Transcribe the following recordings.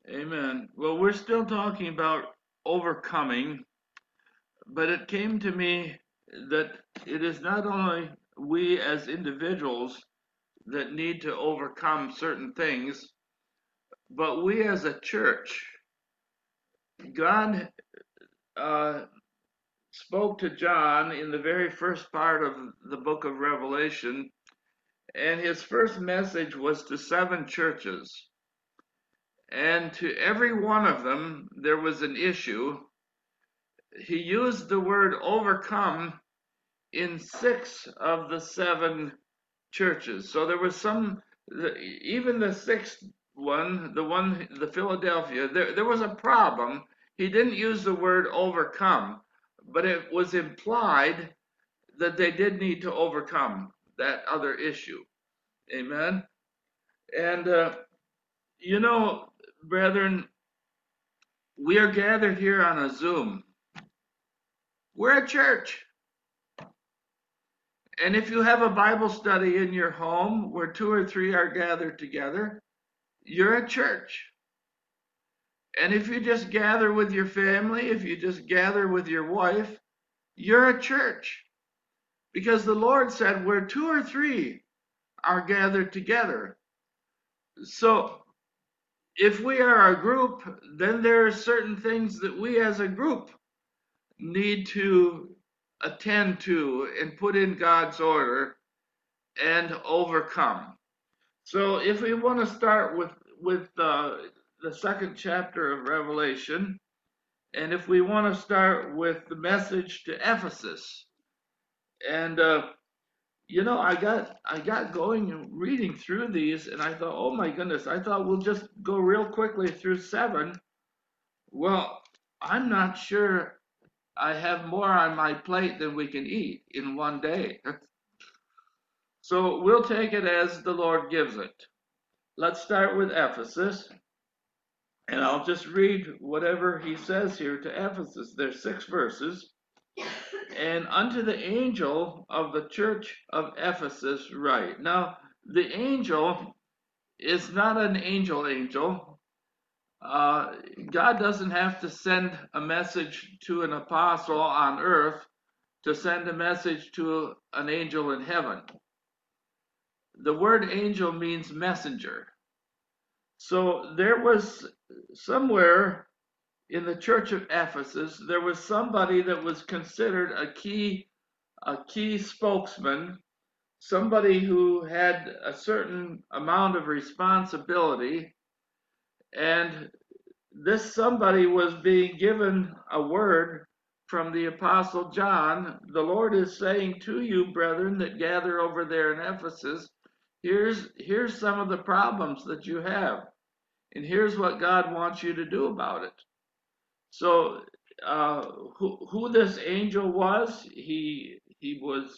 Amen. Well, we're still talking about overcoming, but it came to me that it is not only we as individuals that need to overcome certain things, but we as a church. God uh, spoke to John in the very first part of the book of Revelation, and his first message was to seven churches. And to every one of them, there was an issue. He used the word overcome in six of the seven churches. So there was even the sixth one, the Philadelphia, there was a problem. He didn't use the word overcome, but it was implied that they did need to overcome that other issue. Amen. And, you know, brethren, we are gathered here on a Zoom. We're a church. And if you have a Bible study in your home where two or three are gathered together, you're a church. And if you just gather with your family, if you just gather with your wife, you're a church. Because the Lord said, where two or three are gathered together. So if we are a group, then there are certain things that we as a group need to attend to and put in God's order and overcome. So if we want to start with the second chapter of Revelation, and if we want to start with the message to Ephesus, and I got going and reading through these, and I thought, oh my goodness, I thought we'll just go real quickly through seven. Well, I'm not sure I have more on my plate than we can eat in one day. So we'll take it as the Lord gives it. Let's start with Ephesus, and I'll just read whatever he says here to Ephesus. There's 6 verses. And unto the angel of the church of Ephesus write. Now, the angel is not an angel. God doesn't have to send a message to an apostle on earth to send a message to an angel in heaven. The word angel means messenger. So there was somewhere in the church of Ephesus, there was somebody that was considered a key spokesman, somebody who had a certain amount of responsibility, and this somebody was being given a word from the Apostle John. The Lord is saying to you, brethren, that gather over there in Ephesus, here's some of the problems that you have, and here's what God wants you to do about it. So, who this angel was, he was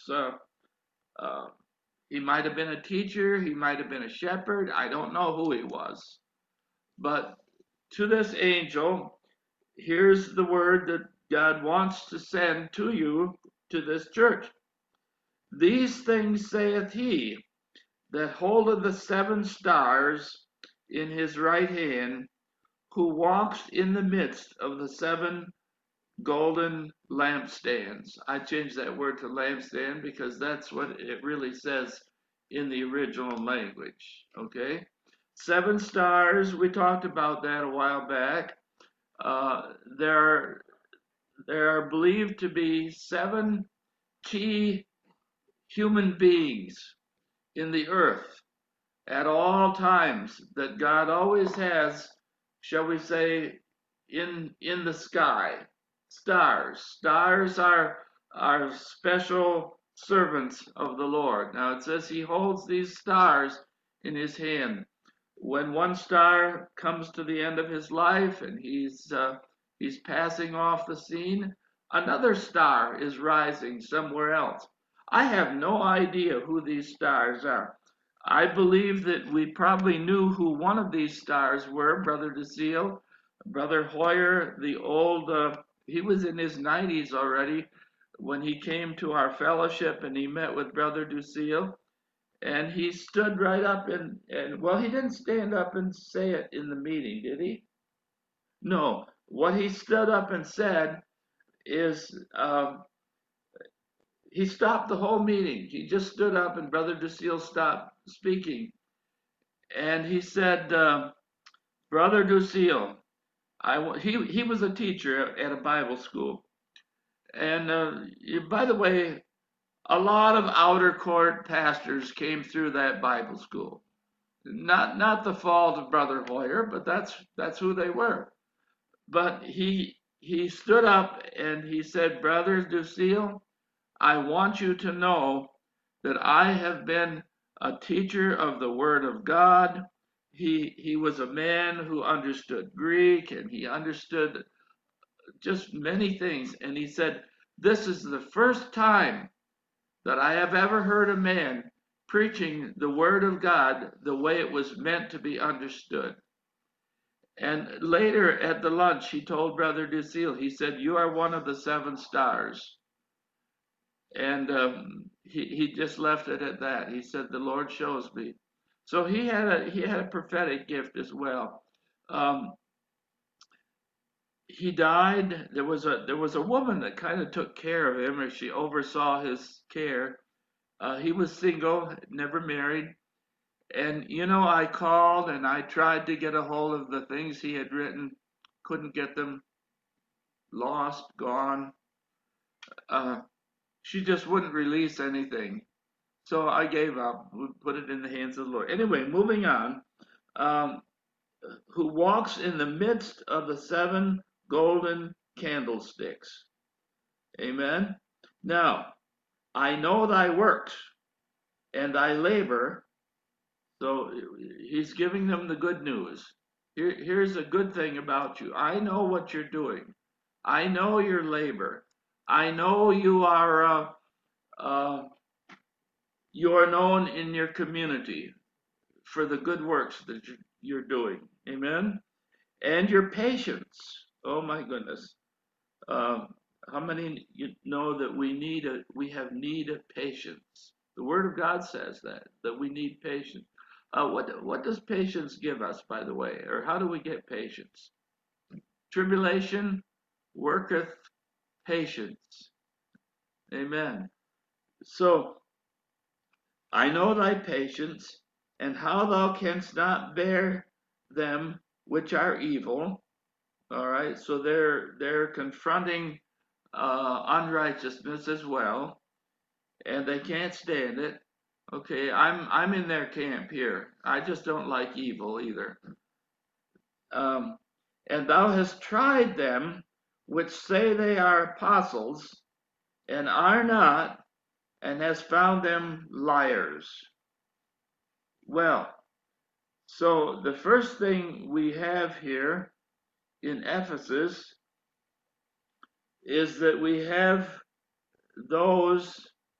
he might have been a teacher, he might have been a shepherd. I don't know who he was, but to this angel, here's the word that God wants to send to you, to this church. These things saith he that holdeth the 7 stars in his right hand, who walks in the midst of the 7 golden lampstands. I changed that word to lampstand because that's what it really says in the original language. Okay? 7 stars, we talked about that a while back. Uh, there, there are believed to be 7 key human beings in the earth at all times that God always has, shall we say, in the sky. Stars are special servants of the Lord. Now it says he holds these stars in his hand. When one star comes to the end of his life and he's passing off the scene, another star is rising somewhere else. I have no idea who these stars are. I believe that we probably knew who one of these stars were, Brother DeSeal. Brother Hoyer, the old, he was in his 90s already when he came to our fellowship and he met with Brother DeSeal. And he stood right up and well, he didn't stand up and say it in the meeting, did he? No, what he stood up and said is he stopped the whole meeting. He just stood up and Brother Ducille stopped speaking. And he said, Brother Ducille, he was a teacher at a Bible school. And by the way, a lot of outer court pastors came through that Bible school. Not the fault of Brother Hoyer, but that's who they were. But he stood up and he said, Brother Ducille, I want you to know that I have been a teacher of the Word of God. He was a man who understood Greek and he understood just many things. And he said, this is the first time that I have ever heard a man preaching the Word of God the way it was meant to be understood. And later at the lunch, he told Brother Ducille, he said, you are one of the 7 stars. And he just left it at that. He said, the Lord shows me. So he had a prophetic gift as well. He died. There was a woman that kind of took care of him, or she oversaw his care. He was single, never married. And I called and I tried to get a hold of the things he had written, couldn't get them, lost, gone. She just wouldn't release anything. So I gave up, we put it in the hands of the Lord. Anyway, moving on. Um, who walks in the midst of the 7 golden candlesticks. Amen. Now, I know thy works and thy labor. So he's giving them the good news. Here's a good thing about you. I know what you're doing. I know your labor. I know you are known in your community for the good works that you're doing. Amen. And your patience. Oh my goodness. How many know that we have need of patience? The Word of God says that we need patience. What does patience give us, by the way, or how do we get patience? Tribulation worketh patience. Amen. So I know thy patience, and how thou canst not bear them which are evil. All right, so they're confronting unrighteousness as well, and they can't stand it. Okay, I'm in their camp here. I just don't like evil either. Um, and thou hast tried them which say they are apostles and are not, and hast found them liars. Well, so the first thing we have here in Ephesus is that we have those,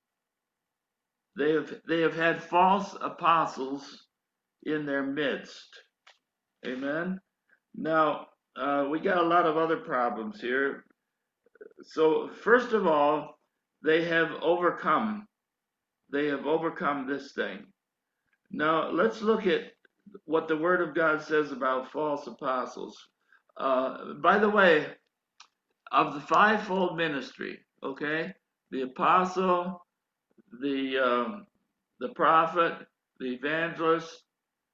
they have had false apostles in their midst. Amen. Now, we got a lot of other problems here. So first of all, they have overcome this thing. Now let's look at what the Word of God says about false apostles. By the way, of the 5-fold ministry, okay, the apostle, the prophet, the evangelist,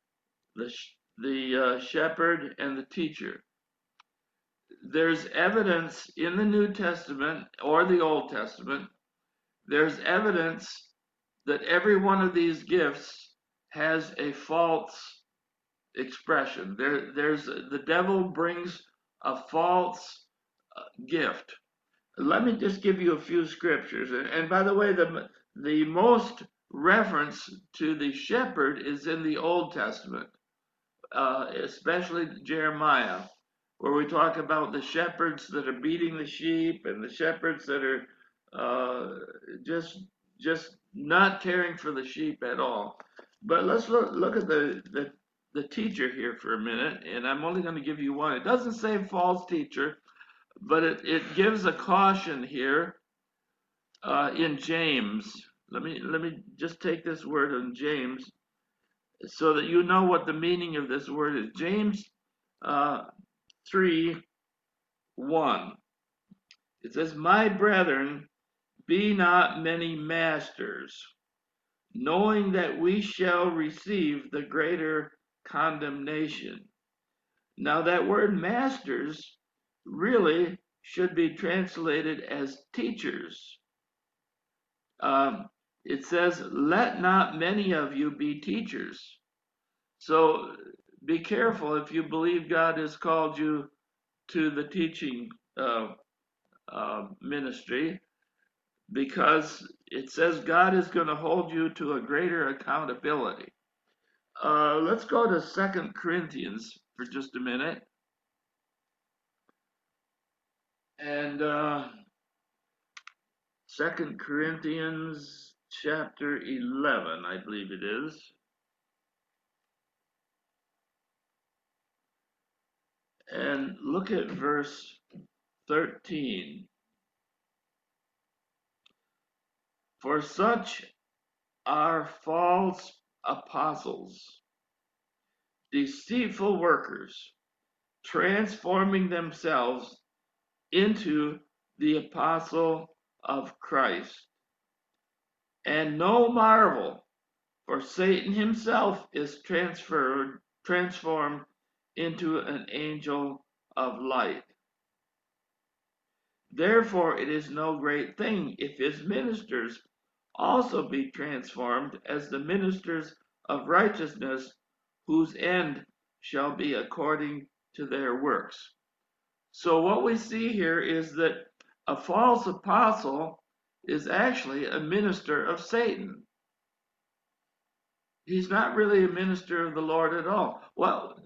the shepherd, and the teacher. There's evidence in the New Testament or the Old Testament. There's evidence that every one of these gifts has a false expression. There's the devil brings a false gift. Let me just give you a few scriptures. And by the way, the most reference to the shepherd is in the Old Testament, especially Jeremiah, where we talk about the shepherds that are beating the sheep and the shepherds that are just not caring for the sheep at all. But let's look at the teacher here for a minute, and I'm only going to give you one. It doesn't say false teacher, but it gives a caution here in James. Let me just take this word in James so that you know what the meaning of this word is. James 3:1. It says, "My brethren, be not many masters, knowing that we shall receive the greater condemnation." Now, that word masters really should be translated as teachers. It says, "Let not many of you be teachers." So be careful if you believe God has called you to the teaching ministry, because it says God is going to hold you to a greater accountability. Let's go to 2 Corinthians for just a minute. And 2 Corinthians chapter 11, I believe it is. And look at verse 13. "For such are false apostles, deceitful workers, transforming themselves into the apostle of Christ. And no marvel, for Satan himself is transformed into an angel of light. Therefore it is no great thing if his ministers also be transformed as the ministers of righteousness, whose end shall be according to their works." So what we see here is that a false apostle is actually a minister of Satan. He's not really a minister of the Lord at all. Well,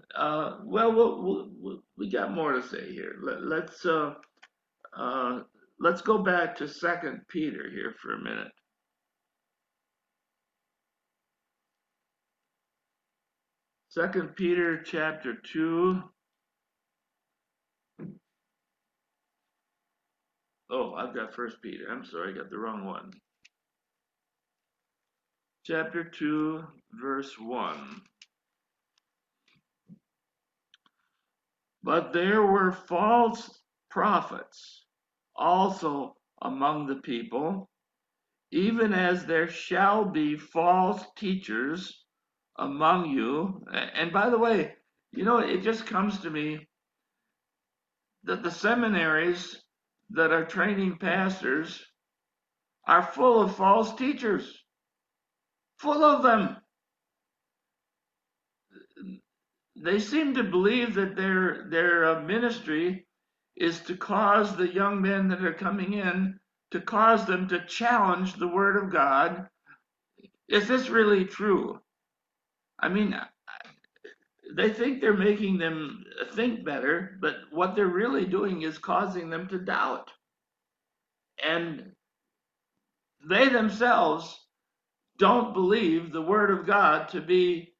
we got more to say here. Let's go back to 2 Peter here for a minute. 2 Peter chapter 2. Oh, I've got 1 Peter. I'm sorry, I got the wrong one. Chapter 2, verse 1. "But there were false prophets also among the people, even as there shall be false teachers among you." And by the way, it just comes to me that the seminaries that are training pastors are full of false teachers, full of them. They seem to believe that their ministry is to cause the young men that are coming in, to cause them to challenge the Word of God. Is this really true? I mean, they think they're making them think better, but what they're really doing is causing them to doubt. And they themselves don't believe the Word of God to be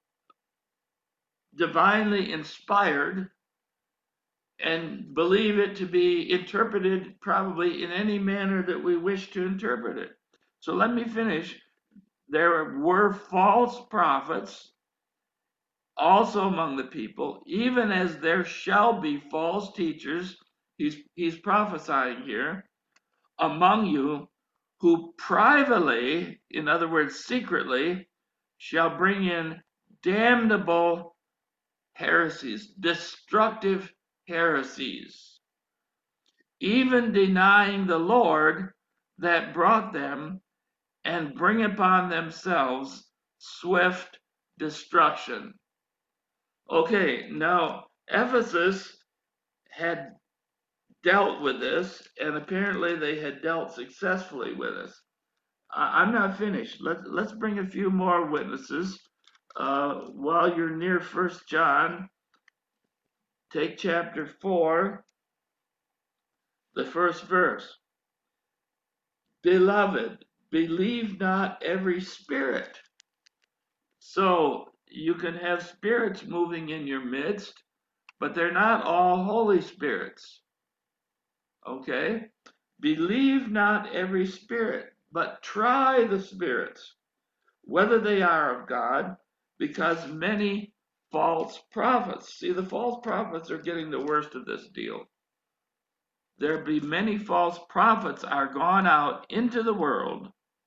divinely inspired, and believe it to be interpreted probably in any manner that we wish to interpret it. So let me finish. There were false prophets also among the people, even as there shall be false teachers. He's prophesying here among you, who privately, in other words, secretly, shall bring in damnable heresies, destructive heresies, even denying the Lord that brought them, and bring upon themselves swift destruction. Okay, now Ephesus had dealt with this, and apparently they had dealt successfully with this. I'm not finished. Let's bring a few more witnesses. While you're near 1 John, take chapter 4, the first verse. "Beloved, believe not every spirit." So you can have spirits moving in your midst, but they're not all Holy Spirits. Okay? "Believe not every spirit, but try the spirits, whether they are of God, because many false prophets. See, the false prophets are getting the worst of this deal. There be many false prophets are gone out into the world.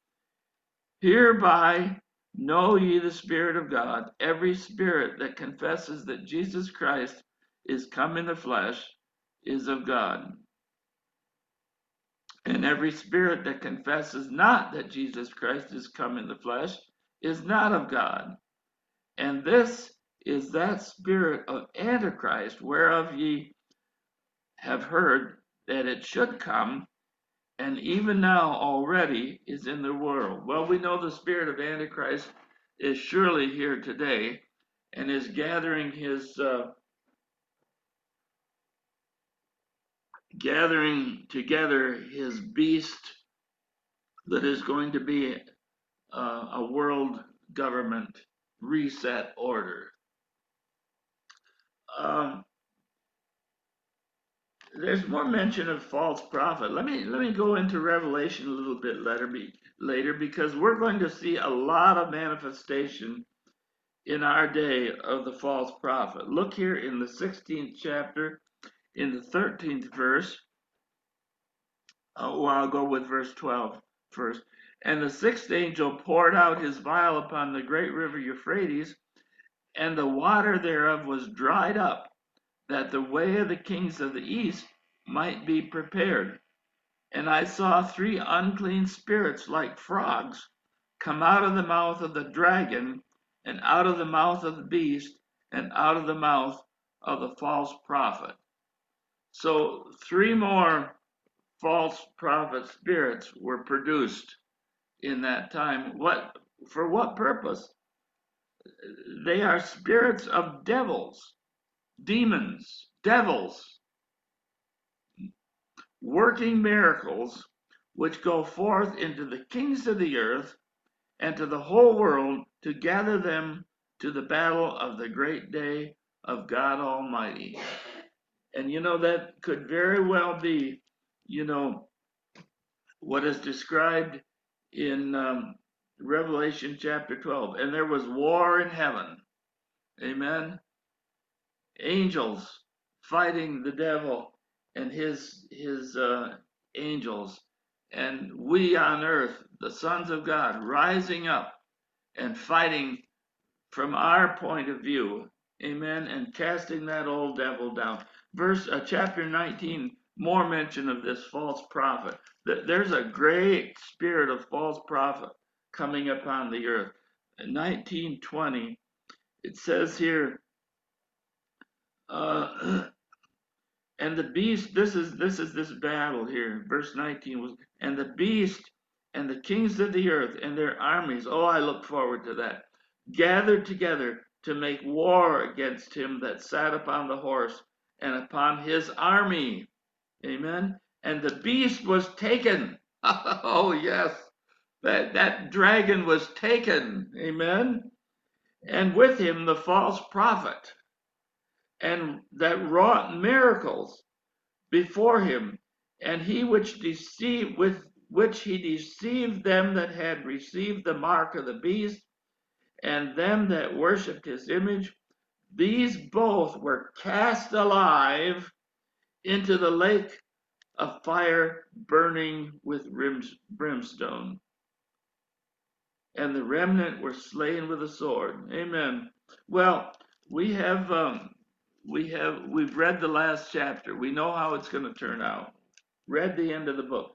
Hereby know ye the Spirit of God. Every spirit that confesses that Jesus Christ is come in the flesh is of God. And every spirit that confesses not that Jesus Christ is come in the flesh is not of God. And this is that spirit of Antichrist, whereof ye have heard that it should come, and even now already is in the world. Well, we know the spirit of Antichrist is surely here today and is gathering together his beast that is going to be a world government reset order. Um, there's more mention of false prophet. Let me go into Revelation a little bit later because we're going to see a lot of manifestation in our day of the false prophet. Look here in the 16th chapter, in the 13th verse. Well, I'll go with verse 12 first. And the sixth angel poured out his vial upon the great river Euphrates, and the water thereof was dried up, that the way of the kings of the east might be prepared. And I saw three unclean spirits like frogs come out of the mouth of the dragon, and out of the mouth of the beast, and out of the mouth of the false prophet. So three more false prophet spirits were produced in that time. For what purpose? They are spirits of devils, demons, devils, working miracles, which go forth into the kings of the earth and to the whole world to gather them to the battle of the great day of God Almighty. And that could very well be, what is described in Revelation chapter 12. And there was war in heaven. Amen. Angels fighting the devil and his angels, and we on earth, the sons of God, rising up and fighting from our point of view, amen, and casting that old devil down. Chapter 19, more mention of this false prophet. There's a great spirit of false prophet coming upon the earth. In 19:20, it says here, and the beast, this is this battle here. Verse 19 was, and the beast and the kings of the earth and their armies, oh, I look forward to that, gathered together to make war against him that sat upon the horse and upon his army. Amen. And the beast was taken. Oh, yes. That dragon was taken. Amen. And with him the false prophet, and that wrought miracles before him, and he which deceived with which he deceived them that had received the mark of the beast, and them that worshipped his image. These both were cast alive into the lake of fire burning with brimstone. And the remnant were slain with a sword. Amen. Well, we've read the last chapter. We know how it's going to turn out. Read the end of the book.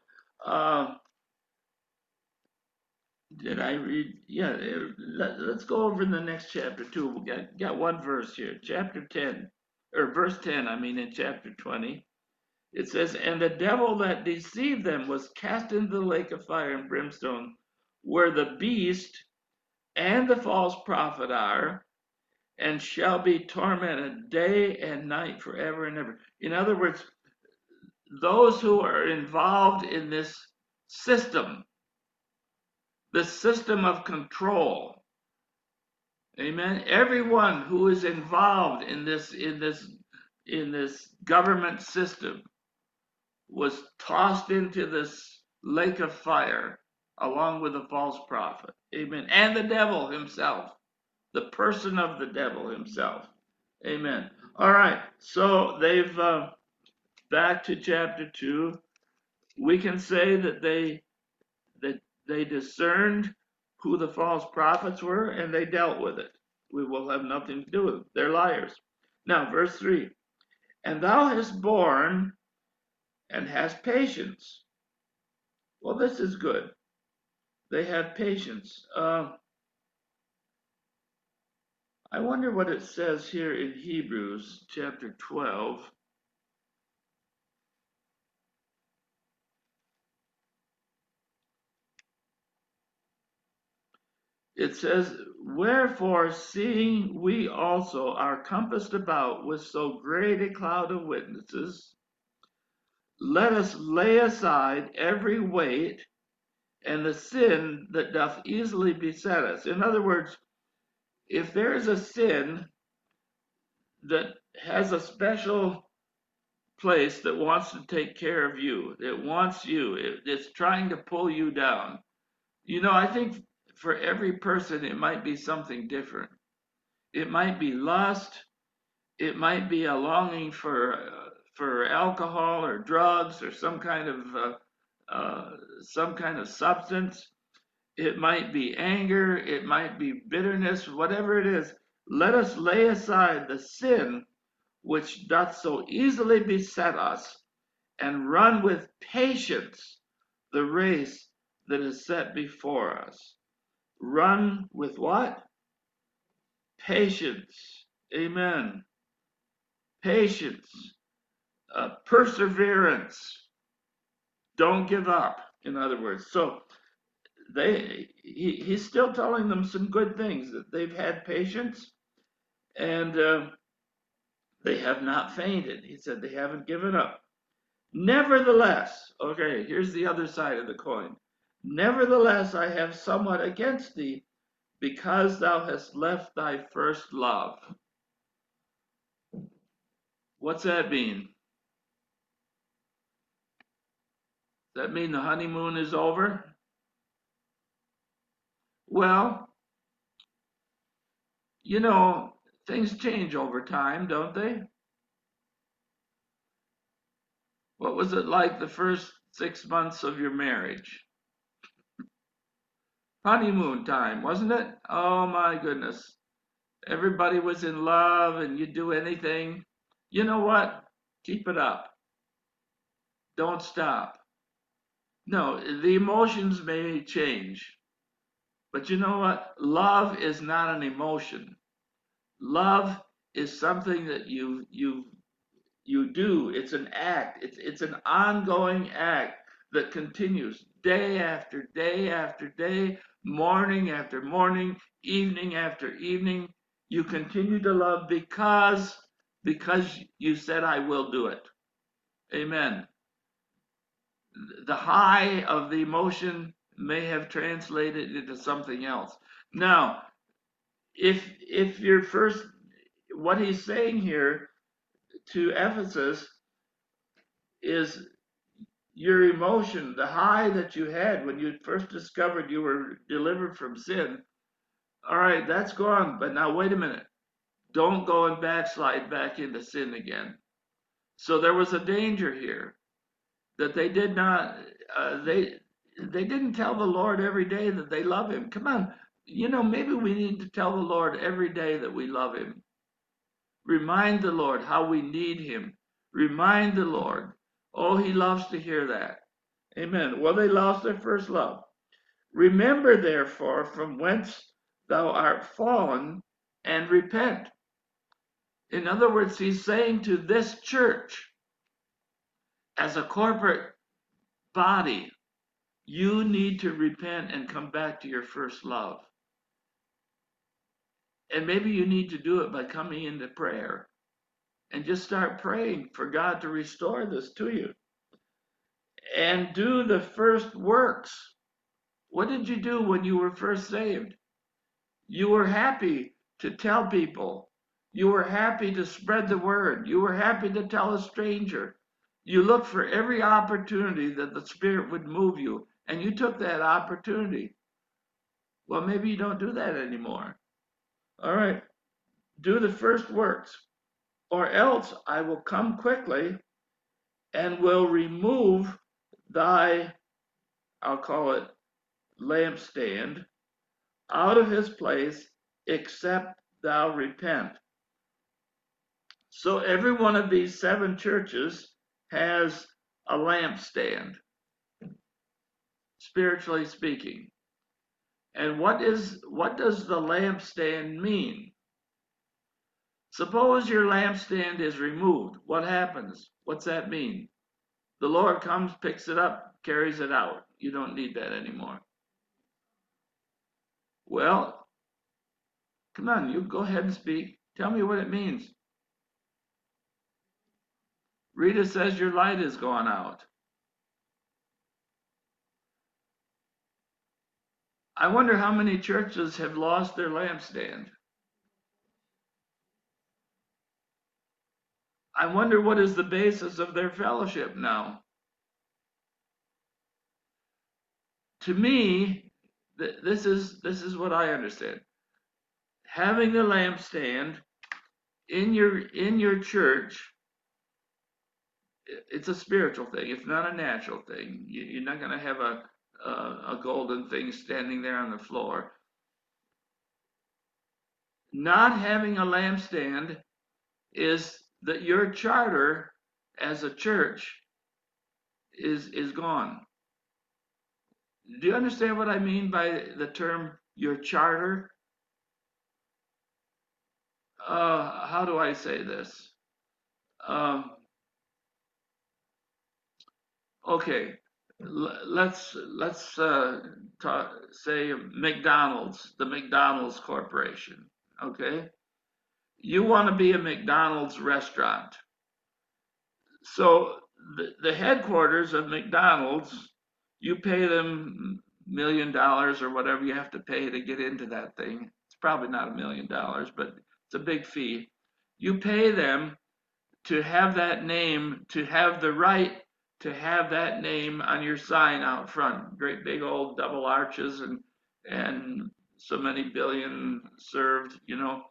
Did I read? Yeah, let's go over in the next chapter too. We got one verse here, chapter 10, or verse 10, I mean, in chapter 20. It says, and the devil that deceived them was cast into the lake of fire and brimstone, where the beast and the false prophet are, and shall be tormented day and night forever and ever. In other words, those who are involved in this system, the system of control, amen. Everyone who is involved in this government system was tossed into this lake of fire along with the false prophet, amen, and the devil himself. the person of the devil himself. Amen. All right, so they've back to chapter 2. We can say that they discerned who the false prophets were and they dealt with it. We will have nothing to do with it. They're liars. Now, verse 3. And thou hast borne and hast patience. Well, this is good. They have patience. I wonder what it says here in Hebrews chapter 12. It says, wherefore, seeing we also are compassed about with so great a cloud of witnesses, let us lay aside every weight and the sin that doth easily beset us. In other words, if there is a sin that has a special place that wants to take care of you, it wants you, it's trying to pull you down. I think for every person, it might be something different. It might be lust. It might be a longing for alcohol or drugs or some kind of substance. It might be anger. It might be bitterness. Whatever it is, let us lay aside the sin which doth so easily beset us, and run with patience the race that is set before us. Run with what? Patience. Amen. Patience. Perseverance. Don't give up, in other words. So he's still telling them some good things, that they've had patience and they have not fainted. He said they haven't given up. Nevertheless, okay, here's the other side of the coin. Nevertheless, I have somewhat against thee, because thou hast left thy first love. What's that mean? Does that mean the honeymoon is over? Well, things change over time, don't they? What was it like the first 6 months of your marriage? Honeymoon time, wasn't it? Oh my goodness. Everybody was in love and you'd do anything. You know what? Keep it up. Don't stop. No, the emotions may change, but you know what? Love is not an emotion. Love is something that you do. It's an act. It's an ongoing act that continues day after day after day, morning after morning, evening after evening. You continue to love because you said, I will do it. Amen. The high of the emotion may have translated into something else. Now, if you're first, what he's saying here to Ephesus is your emotion, the high that you had when you first discovered you were delivered from sin. All right, that's gone. But now wait a minute. Don't go and backslide back into sin again. So there was a danger here that they did not. They didn't tell the Lord every day that they love Him. Come on, maybe we need to tell the Lord every day that we love Him. Remind the Lord how we need Him. Remind the Lord. Oh, He loves to hear that. Amen. Well, they lost their first love. Remember, therefore, from whence thou art fallen, and repent. In other words, he's saying to this church, as a corporate body, you need to repent and come back to your first love. And maybe you need to do it by coming into prayer and just start praying for God to restore this to you. And do the first works. What did you do when you were first saved? You were happy to tell people. You were happy to spread the word. You were happy to tell a stranger. You looked for every opportunity that the Spirit would move you, and you took that opportunity. Well, maybe you don't do that anymore. All right, do the first works, or else I will come quickly and will remove thy, I'll call it, lampstand out of his place, except thou repent. So every one of these 7 churches has a lampstand, spiritually speaking. And what does the lampstand mean? Suppose your lampstand is removed. What happens? What's that mean? The Lord comes, picks it up, carries it out. You don't need that anymore. Well, come on, you go ahead and speak. Tell me what it means. Rita says your light is gone out. I wonder how many churches have lost their lampstand. I wonder what is the basis of their fellowship now. To me, this is what I understand. Having the lampstand in your church, it's a spiritual thing. It's not a natural thing. You're not going to have a golden thing standing there on the floor. Not having a lampstand is that your charter as a church is gone. Do you understand what I mean by the term your charter? How do I say this? Okay, let's say McDonald's, the McDonald's Corporation. Okay, you want to be a McDonald's restaurant. So the headquarters of McDonald's, you pay them $1 million or whatever you have to pay to get into that thing. It's probably not $1 million, but it's a big fee. You pay them to have that name, to have the right to have that name on your sign out front. Great big old double arches and so many billion served, you know.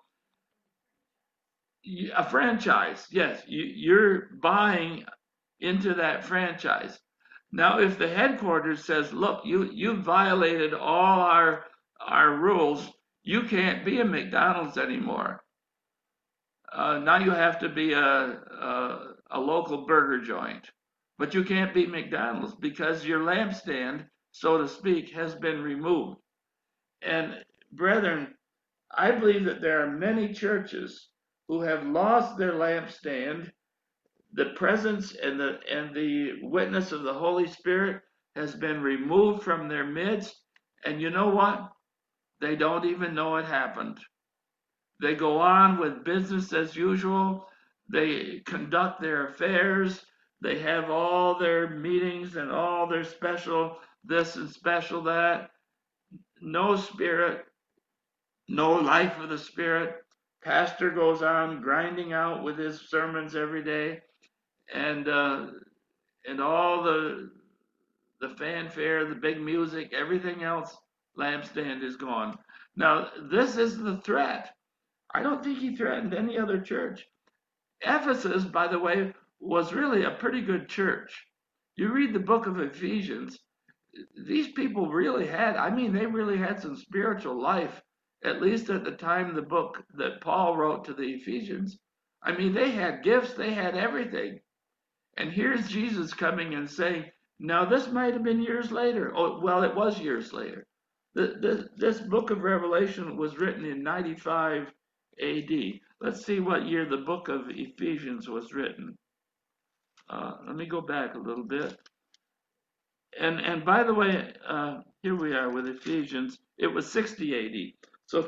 A franchise, yes, you're buying into that franchise. Now, if the headquarters says, "Look, you violated all our rules. You can't be a McDonald's anymore. Now you have to be a local burger joint, but you can't be McDonald's because your lampstand, so to speak, has been removed." And brethren, I believe that there are many churches who have lost their lampstand. The presence and the witness of the Holy Spirit has been removed from their midst. And you know what? They don't even know it happened. They go on with business as usual. They conduct their affairs. They have all their meetings and all their special this and special that. No spirit, no life of the Spirit. Pastor goes on grinding out with his sermons every day, and all the fanfare, the big music, everything else. Lampstand is gone. Now this is the threat. I don't think he threatened any other church. Ephesus, by the way, was really a pretty good church. You read the book of Ephesians, these people really had, I mean, they really had some spiritual life, at least at the time the book that Paul wrote to the Ephesians. I mean, they had gifts, they had everything. And here's Jesus coming and saying, now this might have been years later. Oh, well, it was years later. This book of Revelation was written in 95 AD. Let's see what year the book of Ephesians was written. Let me go back a little bit. And by the way, here we are with Ephesians. It was 60 AD. So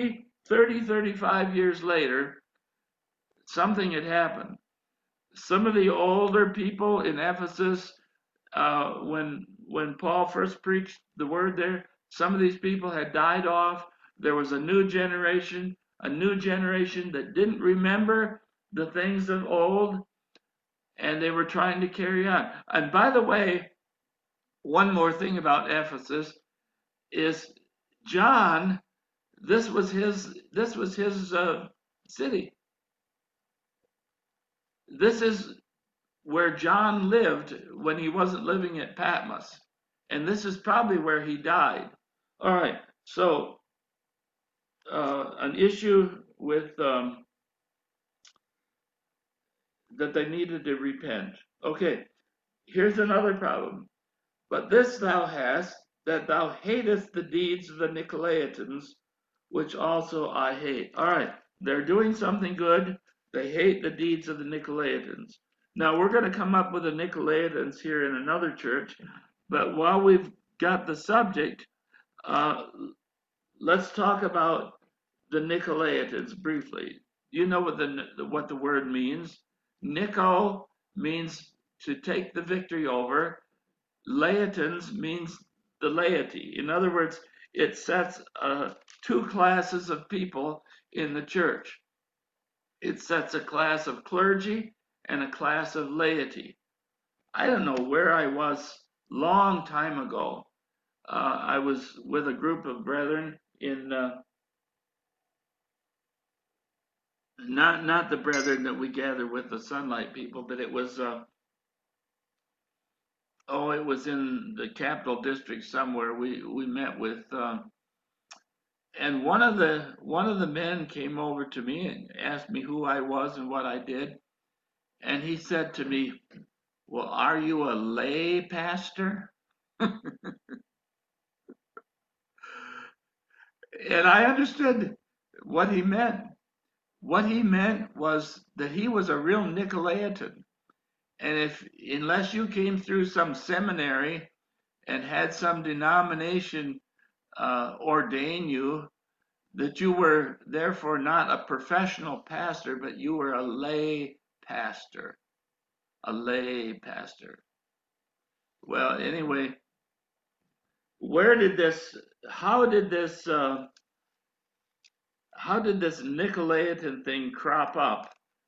35 years later, something had happened. Some of the older people in Ephesus, when Paul first preached the word there, some of these people had died off. There was a new generation that didn't remember the things of old, and they were trying to carry on. And by the way, one more thing about Ephesus is John, This was his city. This is where John lived when he wasn't living at Patmos. And this is probably where he died. All right, so an issue with that they needed to repent. Okay, here's another problem. But this thou hast, that thou hatest the deeds of the Nicolaitans, which also I hate. All right, they're doing something good. They hate the deeds of the Nicolaitans. Now we're going to come up with the Nicolaitans here in another church, but while we've got the subject, uh, let's talk about the Nicolaitans briefly. You know what the word means. Nico means to take the victory over. Laitans means the laity. In other words, it sets two classes of people in the church. It sets a class of clergy and a class of laity. I don't know where I was long time ago. I was with a group of brethren in not the brethren that we gather with the Sunlight people, but it was it was in the Capital District somewhere. We met with and one of the men came over to me and asked me who I was and what I did, and he said to me, "Well, are you a lay pastor?" And I understood what he meant. What he meant was that he was a real Nicolaitan. And unless you came through some seminary and had some denomination ordain you, that you were therefore not a professional pastor, but you were a lay pastor. A lay pastor. Well, anyway, how did this Nicolaitan thing crop up?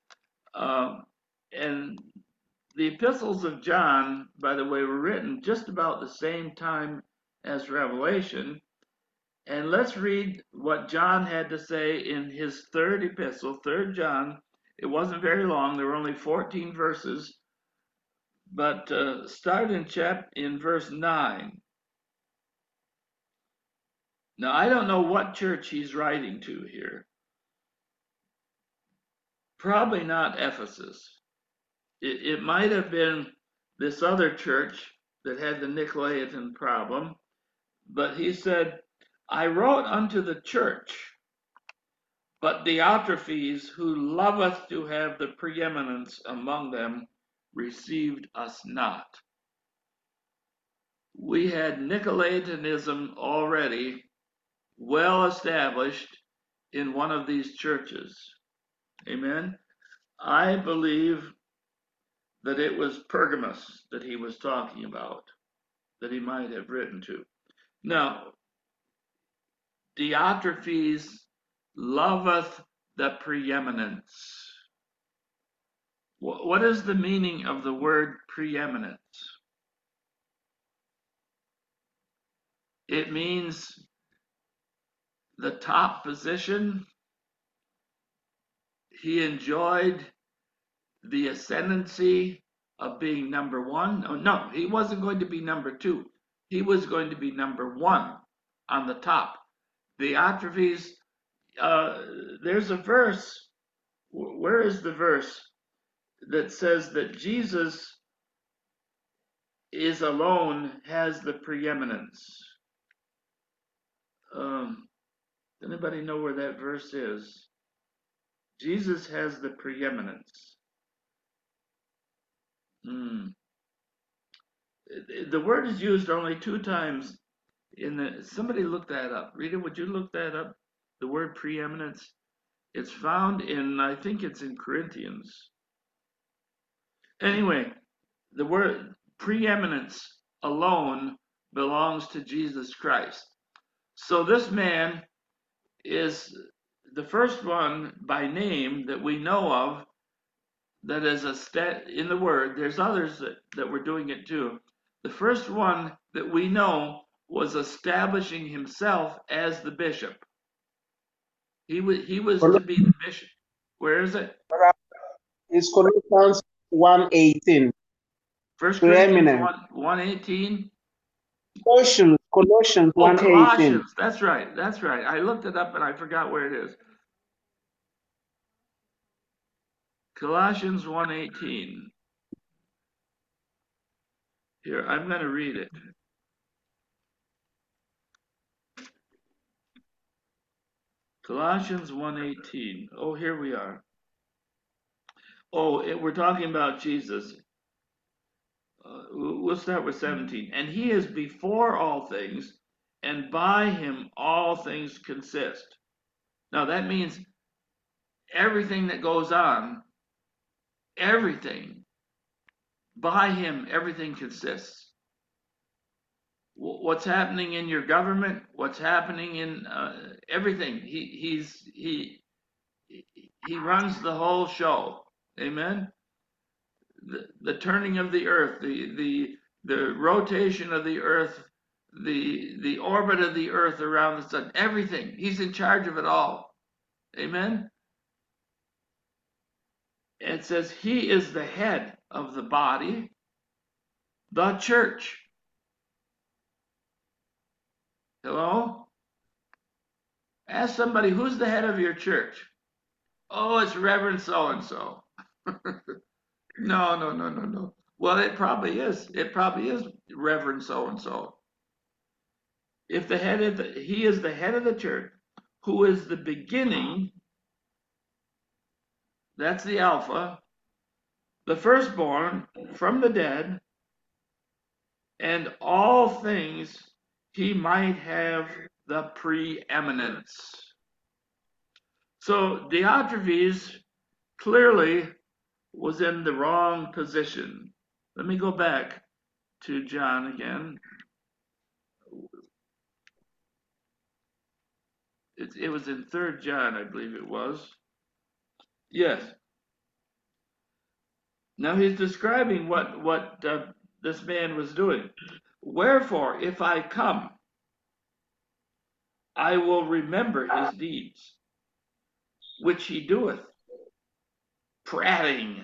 And the epistles of John, by the way, were written just about the same time as Revelation. And let's read what John had to say in his third epistle, 3rd John. It wasn't very long, there were only 14 verses, but start in verse 9. Now, I don't know what church he's writing to here. Probably not Ephesus. It might have been this other church that had the Nicolaitan problem, but he said, I wrote unto the church, but Diotrephes, who loveth to have the preeminence among them, received us not. We had Nicolaitanism already well established in one of these churches. Amen. I believe that it was Pergamos that he was talking about, that he might have written to. Now, Diotrephes loveth the preeminence. What is the meaning of the word preeminence? It means the top position. He enjoyed the ascendancy of being number one. Oh, no, he wasn't going to be number two. He was going to be number one on the top. Diotrephes, there's a verse. Where is the verse that says that Jesus is alone, has the preeminence? Anybody know where that verse is? Jesus has the preeminence. The word is used only 2 times somebody look that up. Rita, would you look that up? The word preeminence. It's found in, I think it's in Corinthians. Anyway, the word preeminence alone belongs to Jesus Christ. So this man is the first one by name that we know of that is in the word. There's others that were doing it too. The first one that we know was establishing himself as the bishop. He was to be the bishop. Where is it? It's Colossians 1:18. First Corinthians Preeminent. 1:18. Colossians Oh, 1:18. Colossians. That's right. That's right. I looked it up and I forgot where it is. Colossians 1:18. Here, I'm going to read it. Colossians 1:18. Oh, here we are. Oh, we're talking about Jesus. We'll start with 17. And he is before all things, and by him all things consist. Now that means everything that goes on, everything, by him, everything consists. What's happening in your government, what's happening in everything. He runs the whole show. Amen. The turning of the earth, the rotation of the earth, the orbit of the earth around the sun, everything. He's in charge of it all. Amen. It says he is the head of the body, the church. Hello? Ask somebody, who's the head of your church? Oh, it's Reverend so and so. No. Well, it probably is. It probably is Reverend so and so. If the head of he is the head of the church, who is the beginning, that's the Alpha, the firstborn from the dead, and all things he might have the preeminence. So Diotrephes clearly was in the wrong position. Let me go back to John again. It was in 3rd John, I believe it was. Yes. Now he's describing what this man was doing. Wherefore, if I come, I will remember his deeds, which he doeth, prating,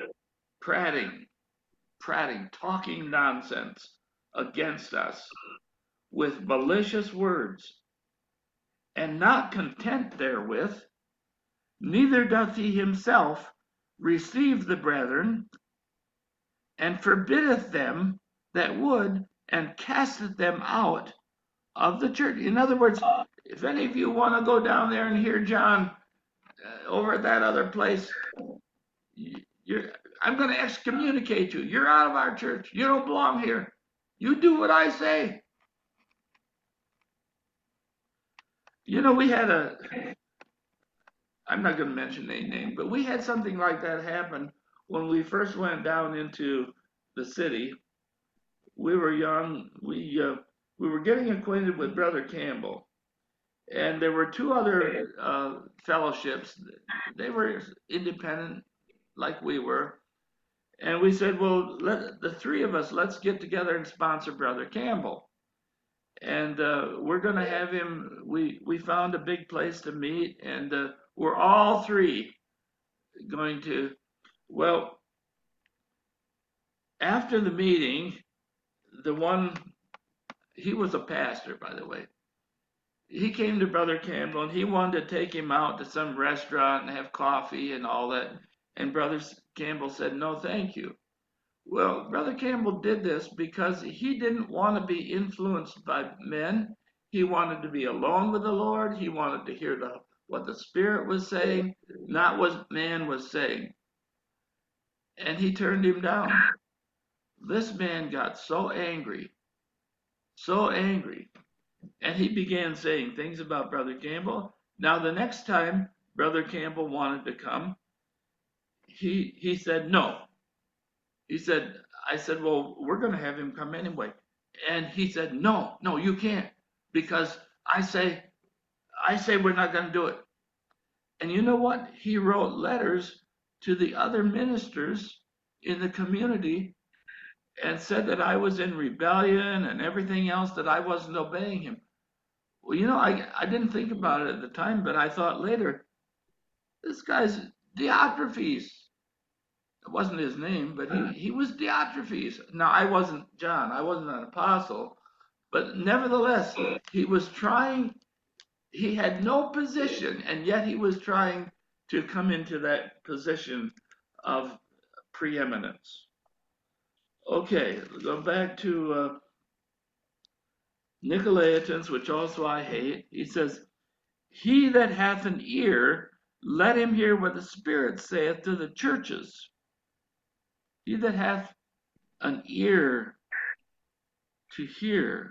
talking nonsense against us with malicious words, and not content therewith, neither doth he himself receive the brethren, and forbiddeth them that would, and casteth them out of the church. In other words, if any of you want to go down there and hear John over at that other place, I'm going to excommunicate you. You're out of our church. You don't belong here. You do what I say. You know, I'm not going to mention a name, but we had something like that happen when we first went down into the city. We were young. We were getting acquainted with Brother Campbell, and there were 2 other fellowships. They were independent, like we were, and we said, well, the 3 of us, let's get together and sponsor Brother Campbell, and we're going to have him. We found a big place to meet, and we're all 3 going to. Well, after the meeting, he was a pastor, by the way. He came to Brother Campbell and he wanted to take him out to some restaurant and have coffee and all that. And Brother Campbell said, no, thank you. Well, Brother Campbell did this because he didn't want to be influenced by men. He wanted to be alone with the Lord. He wanted to hear what the Spirit was saying, not what man was saying. And he turned him down. This man got so angry, and he began saying things about Brother Campbell. Now, the next time Brother Campbell wanted to come, he said no. I said, well, we're going to have him come anyway. And he said, no, you can't, because I say we're not going to do it. And you know what? He wrote letters to the other ministers in the community and said that I was in rebellion and everything else, that I wasn't obeying him. Well, I didn't think about it at the time, but I thought later, this guy's Diotrephes. It wasn't his name, but he was Diotrephes. Now, I wasn't John, I wasn't an apostle, but nevertheless, he was trying, he had no position, and yet he was trying to come into that position of preeminence. Okay, go back to Nicolaitans, which also I hate. He says, he that hath an ear, let him hear what the Spirit saith to the churches. He that hath an ear to hear.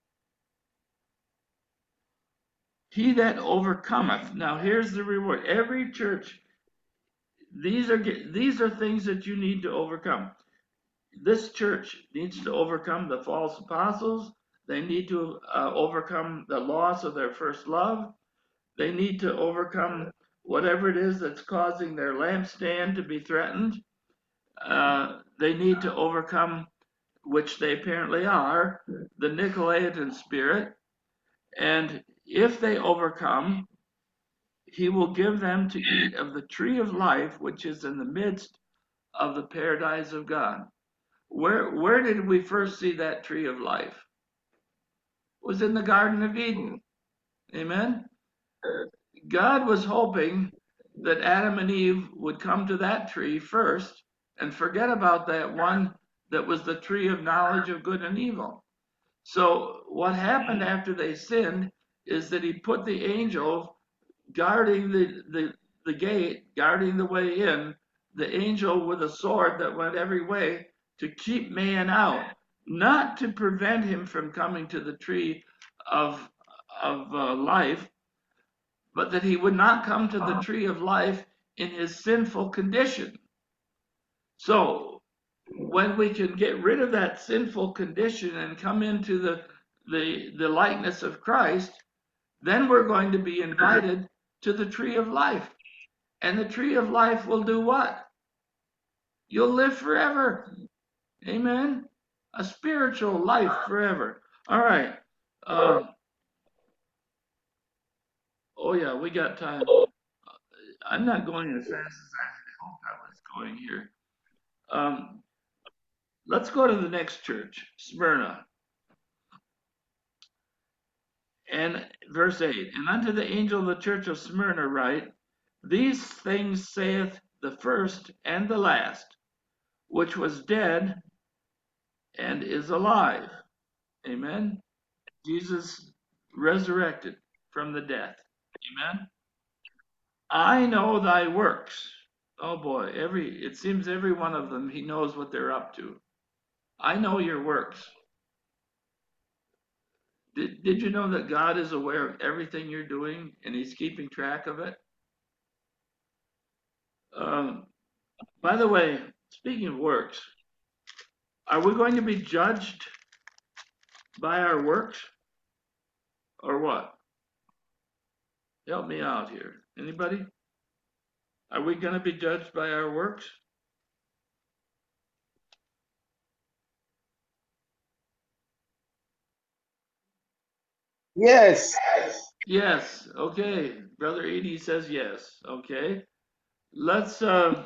He that overcometh. Now here's the reward. Every church, these are things that you need to overcome. This church needs to overcome the false apostles. They need to overcome the loss of their first love. They need to overcome whatever it is that's causing their lampstand to be threatened. They need to overcome, which they apparently are, the Nicolaitan spirit. And if they overcome, he will give them to eat of the tree of life, which is in the midst of the paradise of God. Where did we first see that tree of life? It was in the Garden of Eden. Amen. God was hoping that Adam and Eve would come to that tree first and forget about that one that was the tree of knowledge of good and evil. So what happened after they sinned is that he put the angel guarding the gate, guarding the way in, the angel with a sword that went every way to keep man out, not to prevent him from coming to the tree of life, but that he would not come to the tree of life in his sinful condition. So when we can get rid of that sinful condition and come into the likeness of Christ, then we're going to be invited to the tree of life. And the tree of life will do what? You'll live forever. Amen. A spiritual life forever. All right. Oh yeah, we got time. I'm not going as fast as I hoped I was going here. Let's go to the next church, Smyrna. And verse 8, and unto the angel of the church of Smyrna write, these things saith the first and the last, which was dead and is alive. Amen. Jesus resurrected from the death. Amen. I know thy works. Oh boy, it seems every one of them, he knows what they're up to. I know your works. Did you know that God is aware of everything you're doing and he's keeping track of it? By the way, speaking of works, are we going to be judged by our works or what? Help me out here. Anybody? Are we going to be judged by our works? Yes. Yes. Okay. Brother Edie says yes. Okay. Let's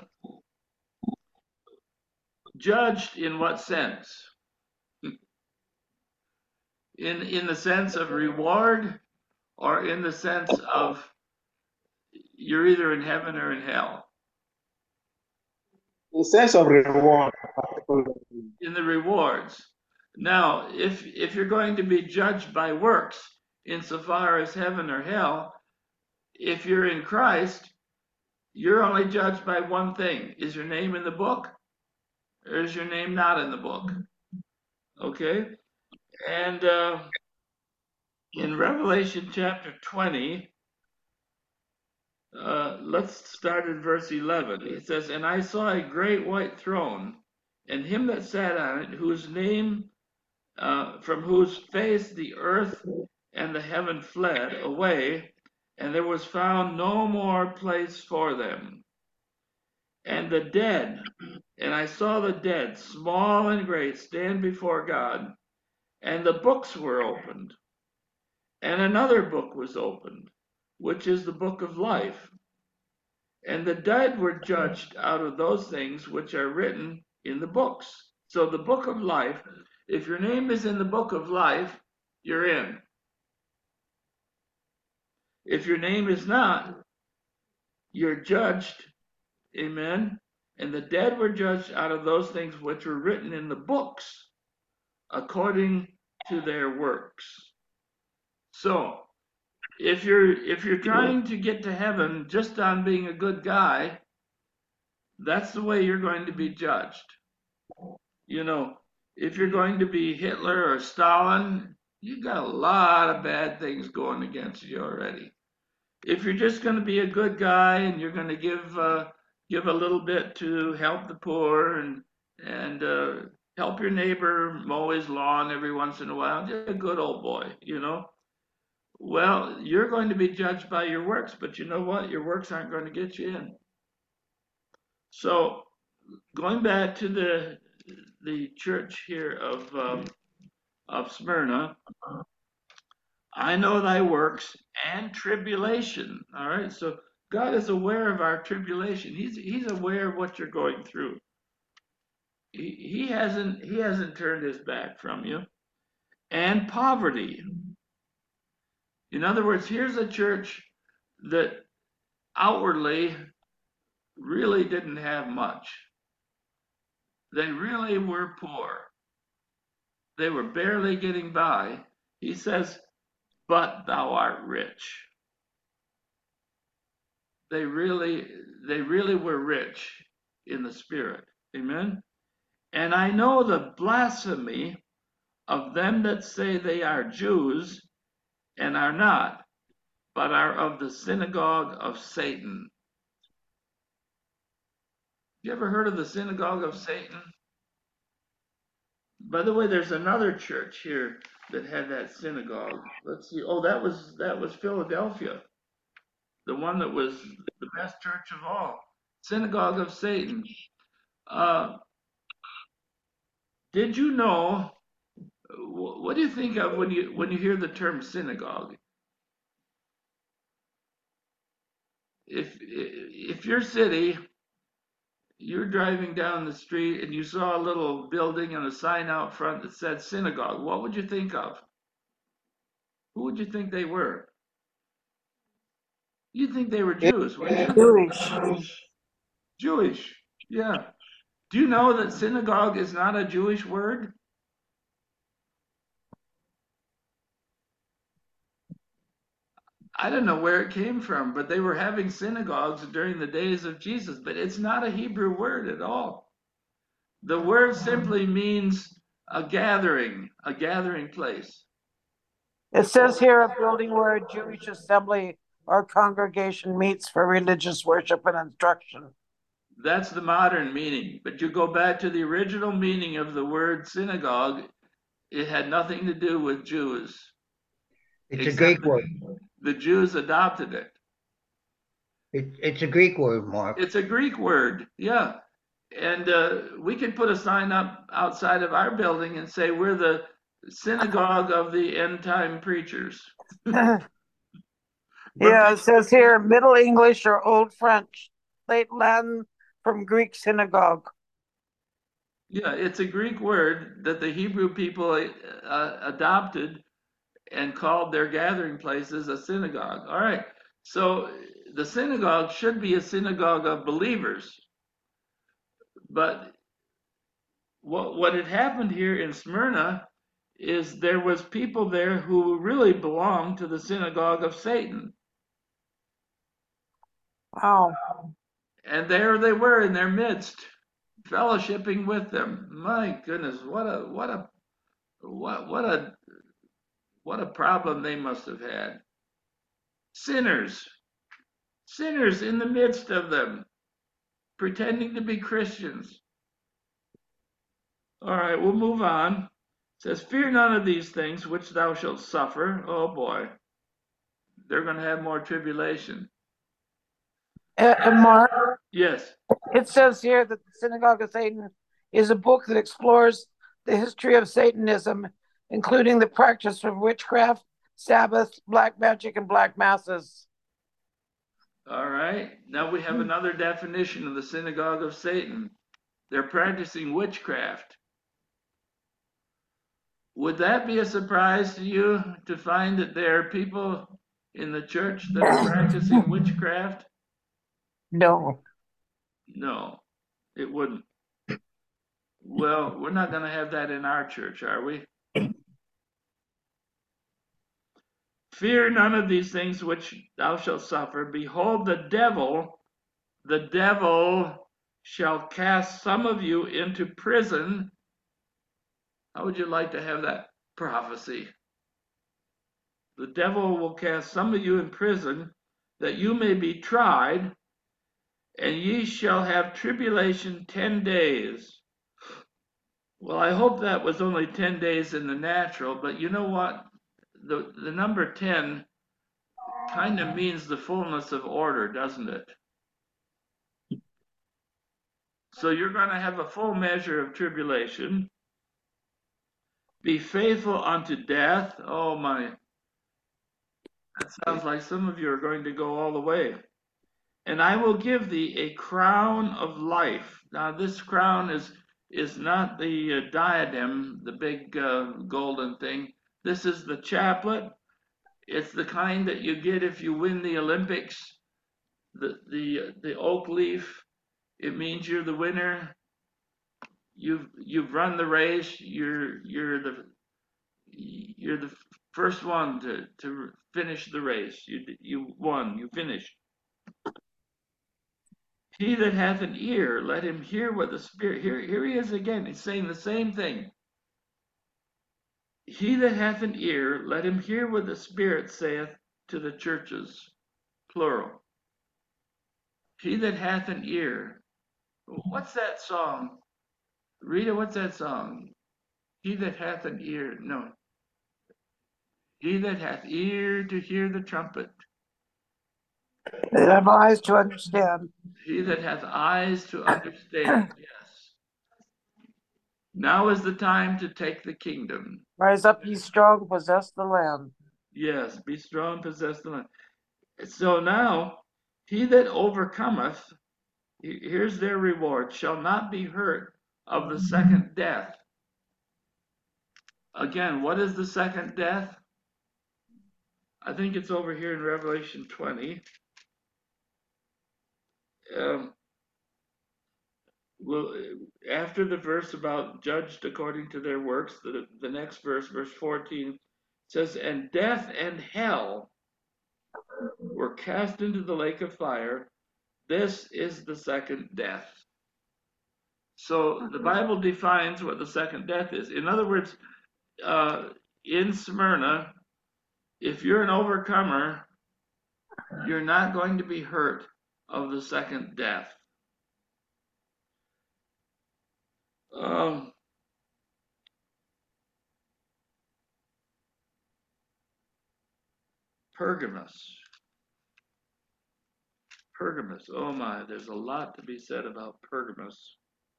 judged in what sense? In the sense of reward or in the sense of you're either in heaven or in hell? In sense of reward. In the rewards. Now, if you're going to be judged by works insofar as heaven or hell, if you're in Christ, you're only judged by one thing. Is your name in the book or is your name not in the book? Okay. And in Revelation chapter 20, let's start at verse 11. It says, and I saw a great white throne, and him that sat on it, whose name, from whose face the earth and the heaven fled away, and there was found no more place for them. And the dead, and I saw the dead, small and great, stand before God, and the books were opened. And another book was opened, which is the book of life. And the dead were judged out of those things which are written in the books. So the book of life, if your name is in the book of life, you're in. If your name is not, you're judged. Amen. And the dead were judged out of those things which were written in the books according to their works. So if you're trying to get to heaven just on being a good guy, that's the way you're going to be judged. You know, if you're going to be Hitler or Stalin, you got a lot of bad things going against you already. If you're just going to be a good guy and you're going to give a little bit to help the poor and help your neighbor mow his lawn every once in a while, just a good old boy, you know. Well, you're going to be judged by your works, but you know what? Your works aren't going to get you in. So, going back to the church here of Smyrna, I know thy works and tribulation. All right, so God is aware of our tribulation. He's aware of what you're going through. He hasn't turned his back from you. And poverty. In other words, here's a church that outwardly really didn't have much. They really were poor. They were barely getting by. He says, but thou art rich. They really were rich in the spirit. Amen. And I know the blasphemy of them that say they are Jews and are not, but are of the synagogue of Satan. You ever heard of the synagogue of Satan? By the way, there's another church here that had that synagogue. Let's see. Oh, that was Philadelphia, the one that was the best church of all. Synagogue of Satan. Uh, did you know? What do you think of when you hear the term synagogue? If your city, you're driving down the street and you saw a little building and a sign out front that said synagogue, what would you think of? Who would you think they were? You'd think they were Jews, wouldn't you? Jewish. Jewish, yeah. Do you know that synagogue is not a Jewish word? I don't know where it came from, but they were having synagogues during the days of Jesus, but it's not a Hebrew word at all. The word simply means a gathering place. It says here a building where a Jewish assembly or congregation meets for religious worship and instruction. That's the modern meaning. But you go back to the original meaning of the word synagogue, it had nothing to do with Jews. It's a Greek word. The Jews adopted it. It's a Greek word, Mark. It's a Greek word, yeah. And we could put a sign up outside of our building and say we're the synagogue of the end time preachers. Yeah, it says here Middle English or Old French, late Latin from Greek synagogue. Yeah, it's a Greek word that the Hebrew people adopted and called their gathering places a synagogue. All right, so the synagogue should be a synagogue of believers. But what had happened here in Smyrna is there was people there who really belonged to the synagogue of Satan. Wow. And there they were in their midst, fellowshipping with them. My goodness, what a problem they must have had. Sinners in the midst of them, pretending to be Christians. All right, we'll move on. It says, fear none of these things which thou shalt suffer. Oh boy, they're going to have more tribulation. Mark, Yes. it says here that the Synagogue of Satan is a book that explores the history of Satanism, including the practice of witchcraft, Sabbath, black magic, and black masses. All right. Now we have another definition of the synagogue of Satan. They're practicing witchcraft. Would that be a surprise to you to find that there are people in the church that are practicing witchcraft? No. No, it wouldn't. Well, we're not going to have that in our church, are we? Fear none of these things which thou shalt suffer. Behold, the devil shall cast some of you into prison. How would you like to have that prophecy? The devil will cast some of you in prison, that you may be tried, and ye shall have tribulation 10 days. Well, I hope that was only 10 days in the natural, but you know what? The number 10 kind of means the fullness of order, doesn't it? So you're going to have a full measure of tribulation. Be faithful unto death. Oh my, that sounds like some of you are going to go all the way. And I will give thee a crown of life. Now this crown is not the diadem, the big golden thing. This is the chaplet. It's the kind that you get if you win the Olympics. The oak leaf. It means you're the winner. You've run the race. You're the first one to finish the race. You won. You finished. He that hath an ear, let him hear what the Spirit. Here he is again. He's saying the same thing. He that hath an ear, let him hear what the Spirit saith to the churches. Plural. He that hath an ear. What's that song? Rita, what's that song? He that hath an ear. No. He that hath ear to hear the trumpet. They have eyes to understand. He that hath eyes to understand. Yes. Now is the time to take the kingdom. Rise up, ye strong, possess the land. Yes, be strong, possess the land. So now, he that overcometh, here's their reward, shall not be hurt of the second death. Again, what is the second death? I think it's over here in Revelation 20. Well, after the verse about judged according to their works, the next verse, verse 14, says, and death and hell were cast into the lake of fire. This is the second death. So the Bible defines what the second death is. In other words, in Smyrna, if you're an overcomer, you're not going to be hurt of the second death. Pergamos. Pergamos. Oh my, there's a lot to be said about Pergamos.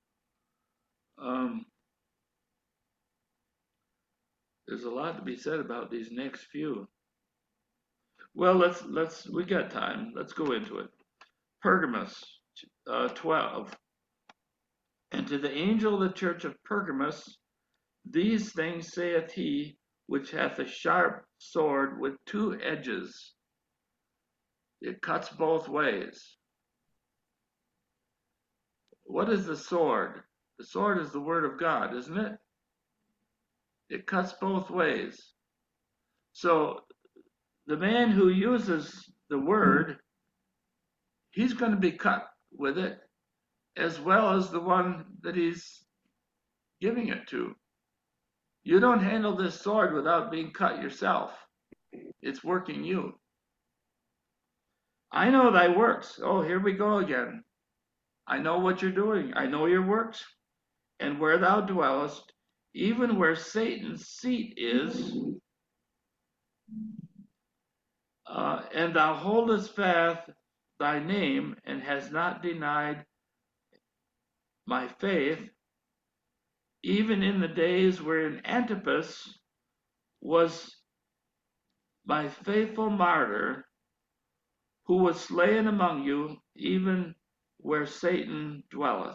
There's a lot to be said about these next few. Well, we got time. Let's go into it. Pergamos 12. And to the angel of the church of Pergamos, these things saith he, which hath a sharp sword with two edges. It cuts both ways. What is the sword? The sword is the word of God, isn't it? It cuts both ways. So the man who uses the word, he's going to be cut with it, as well as the one that he's giving it to. You don't handle this sword without being cut yourself. It's working you. I know thy works. Oh, here we go again. I know what you're doing. I know your works. And where thou dwellest, even where Satan's seat is, and thou holdest fast thy name, and hast not denied my faith, even in the days wherein Antipas was my faithful martyr, who was slain among you, even where Satan dwelleth.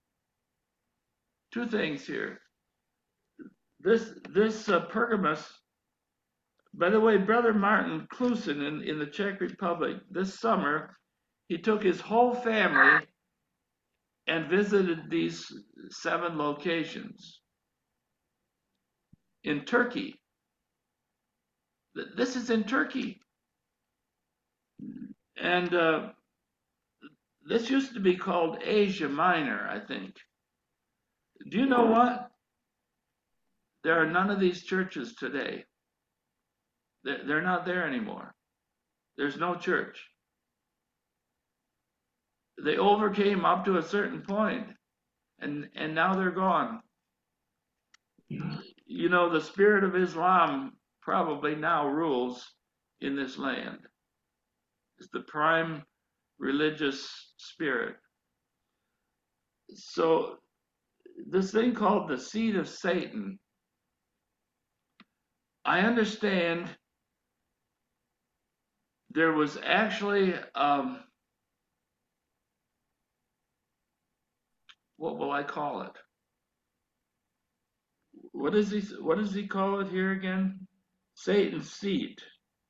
Two things here. This Pergamos, by the way, Brother Martin Klusen in the Czech Republic this summer, he took his whole family and visited these 7 locations in Turkey. This is in Turkey. And this used to be called Asia Minor, I think. Do you know what? There are none of these churches today. They're not there anymore. There's no church. They overcame up to a certain point, and now they're gone. You know, the spirit of Islam probably now rules in this land. It's the prime religious spirit. So this thing called the seed of Satan, I understand there was actually what will I call it? What does he call it here again? Satan's seat.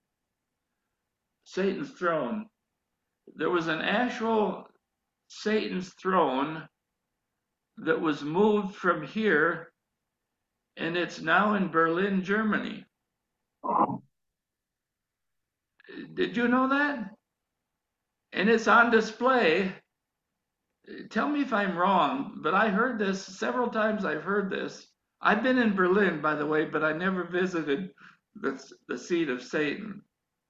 Satan's throne. There was an actual Satan's throne that was moved from here, and it's now in Berlin, Germany. Did you know that? And it's on display. Tell me if I'm wrong, but I heard this several times. I've heard this. I've been in Berlin, by the way, but I never visited the seat of Satan.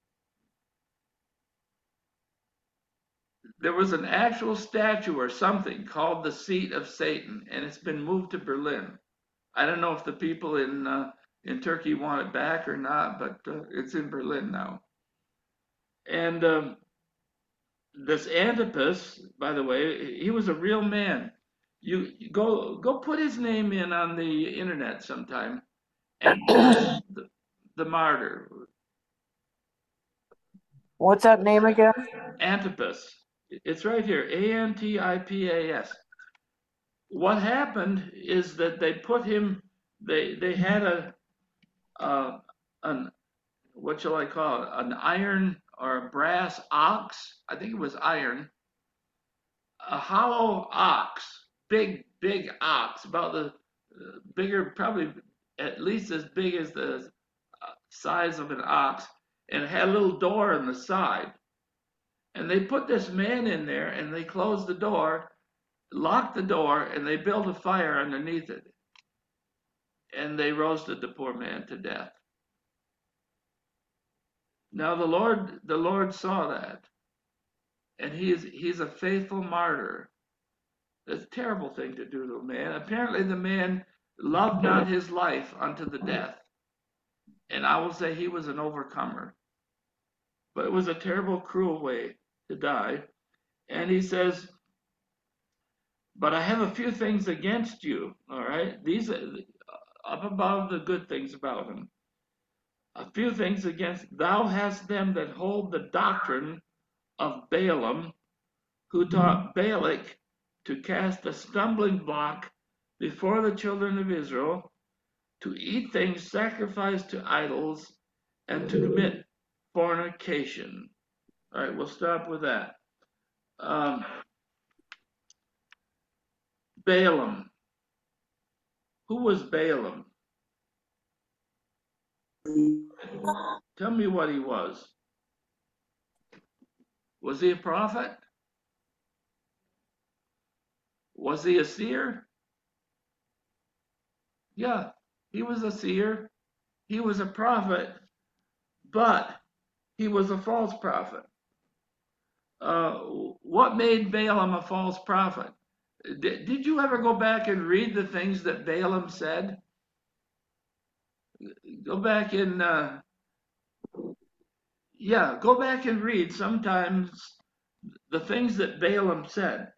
There was an actual statue or something called the seat of Satan, and it's been moved to Berlin. I don't know if the people in Turkey want it back or not, but it's in Berlin now. And this Antipas, by the way, he was a real man. You go put his name in on the internet sometime. Antipas, the martyr. What's that name again? Antipas. It's right here. Antipas. What happened is that they put him. They had an what shall I call it? An iron or a brass ox. I think it was iron. A hollow ox, big ox, about the bigger, probably at least as big as the size of an ox, and it had a little door on the side. And they put this man in there, and they closed the door, locked the door, and they built a fire underneath it. And they roasted the poor man to death. Now the Lord saw that, and he's a faithful martyr. It's a terrible thing to do to a man. Apparently the man loved not his life unto the death. And I will say he was an overcomer. But it was a terrible, cruel way to die. And he says, but I have a few things against you, all right? These are up above the good things about him. A few things against, thou hast them that hold the doctrine of Balaam, who taught Balak to cast a stumbling block before the children of Israel, to eat things sacrificed to idols, and to commit fornication. All right, we'll stop with that. Balaam. Who was Balaam? Tell me what he was. Was he a prophet? Was he a seer? Yeah, he was a seer. He was a prophet, but he was a false prophet. What made Balaam a false prophet? Did you ever go back and read the things that Balaam said? Go back and go back and read sometimes the things that Balaam said.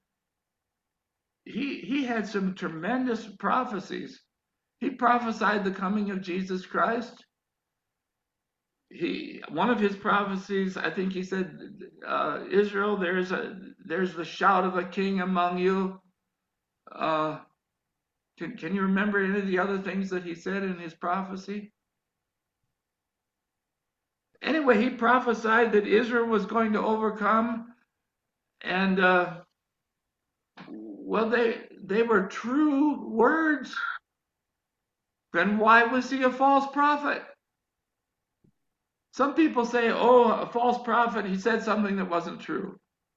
He had some tremendous prophecies. He prophesied the coming of Jesus Christ. one of his prophecies, I think he said, Israel, there's the shout of a king among you. Can you remember any of the other things that he said in his prophecy? Anyway, he prophesied that Israel was going to overcome, and well, they were true words. Then why was he a false prophet? Some people say, oh, a false prophet, he said something that wasn't true.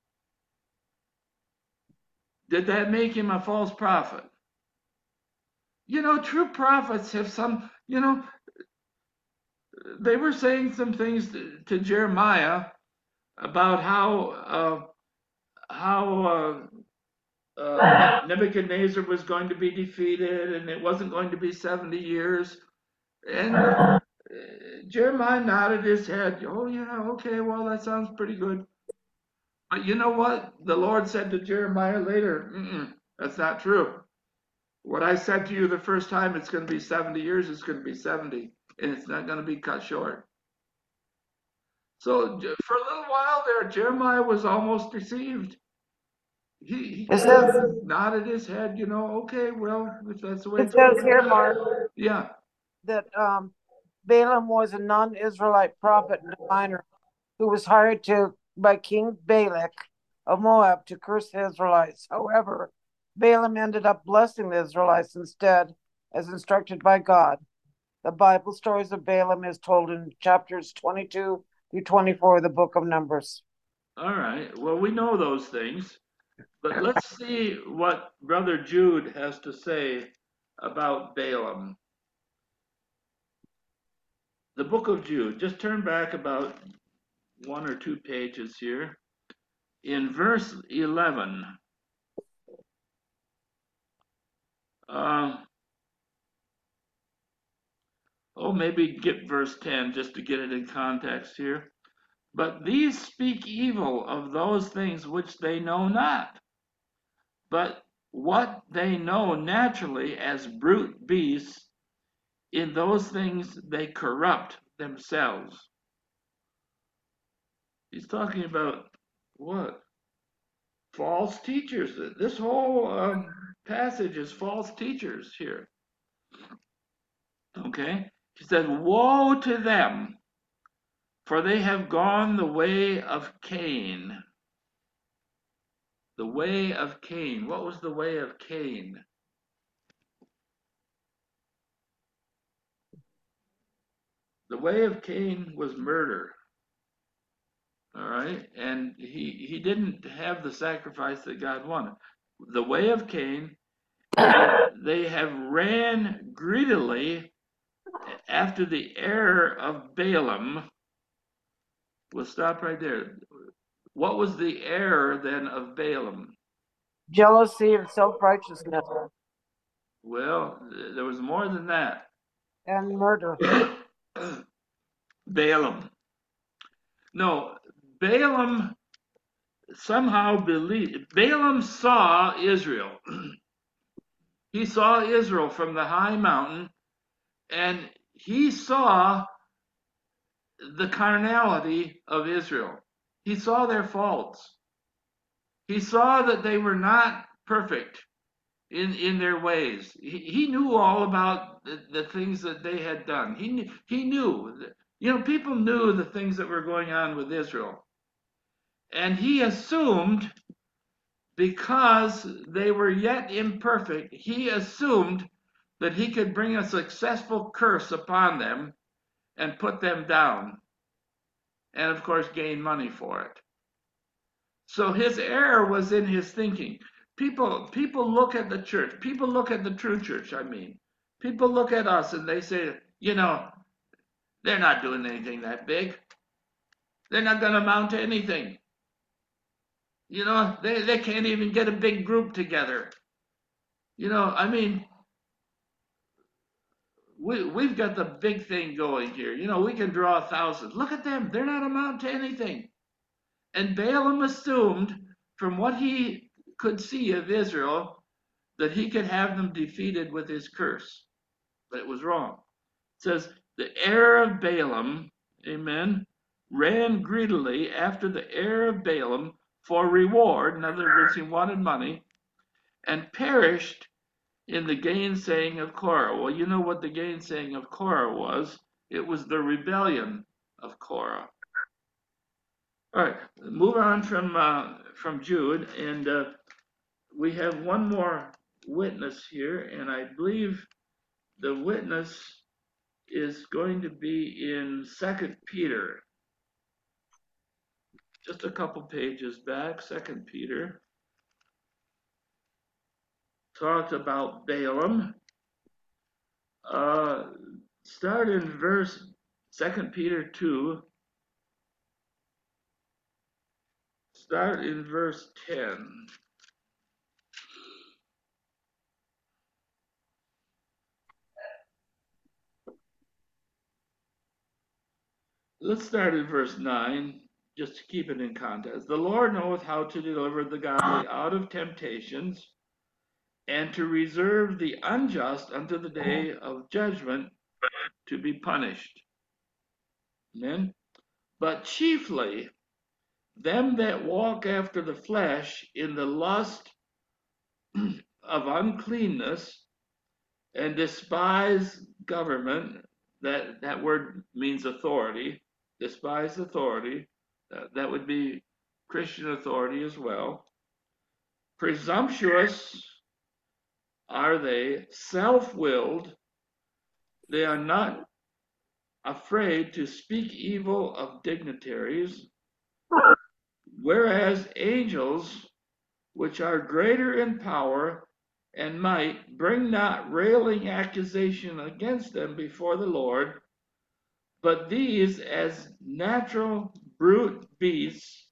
Did that make him a false prophet? You know, true prophets have some, you know, they were saying some things to Jeremiah about how Nebuchadnezzar was going to be defeated and it wasn't going to be 70 years. And Jeremiah nodded his head. Oh, yeah, okay, well, that sounds pretty good. But you know what? The Lord said to Jeremiah later, that's not true. What I said to you the first time, it's going to be 70 years, it's going to be 70, and it's not going to be cut short. So for a little while there, Jeremiah was almost deceived. He nodded his head, you know, okay, well, if that's the way it says here, Mark, yeah, that Balaam was a non-Israelite prophet and diviner who was hired by King Balak of Moab to curse the Israelites. However, Balaam ended up blessing the Israelites instead, as instructed by God. The Bible stories of Balaam is told in chapters 22 through 24 of the book of Numbers. All right. Well, we know those things, but let's see what Brother Jude has to say about Balaam. The book of Jude, just turn back about 1 or 2 pages here. In verse 11, maybe get verse 10 just to get it in context here. But these speak evil of those things which they know not, but what they know naturally as brute beasts, in those things they corrupt themselves. He's talking about what? False teachers. This whole passage is false teachers here. Okay? He said, woe to them, for they have gone the way of Cain. The way of Cain. What was the way of Cain? The way of Cain was murder. All right? And he didn't have the sacrifice that God wanted. The way of Cain, they have ran greedily after the error of Balaam. We'll stop right there. What was the error then of Balaam? Jealousy and self-righteousness. Well, there was more than that. And murder. Balaam. No, Balaam somehow believed. Balaam saw Israel. He saw Israel from the high mountain, and he saw the carnality of Israel. He saw their faults. He saw that they were not perfect in their ways. He knew all about the things that they had done. He knew, you know, people knew the things that were going on with Israel. And he assumed, because they were yet imperfect, he assumed that he could bring a successful curse upon them and put them down. And of course, gain money for it. So his error was in his thinking. People look at the church. People look at the true church, I mean. People look at us and they say, you know, they're not doing anything that big. They're not going to amount to anything. You know, they can't even get a big group together. You know, I mean, we've got the big thing going here. You know, we can draw 1,000. Look at them. They're not amount to anything. And Balaam assumed, from what he could see of Israel, that he could have them defeated with his curse. But it was wrong. It says, the error of Balaam, amen, ran greedily after the heir of Balaam for reward. In other words, he wanted money, and perished in the gainsaying of Korah. Well, you know what the gainsaying of Korah was. It was the rebellion of Korah. All right, move on from Jude, and we have one more witness here, and I believe the witness is going to be in 2 Peter. Just a couple pages back, 2 Peter talks about Balaam. Start in verse 2 Peter 2. Start in verse 10. Let's start at verse 9, just to keep it in context. The Lord knoweth how to deliver the godly out of temptations, and to reserve the unjust unto the day of judgment to be punished. Amen. But chiefly them that walk after the flesh in the lust of uncleanness and despise government. That word means authority. Despise authority. That would be Christian authority as well. Presumptuous are they, self-willed. They are not afraid to speak evil of dignitaries, whereas angels, which are greater in power and might, bring not railing accusation against them before the Lord, but these, as natural brute beasts,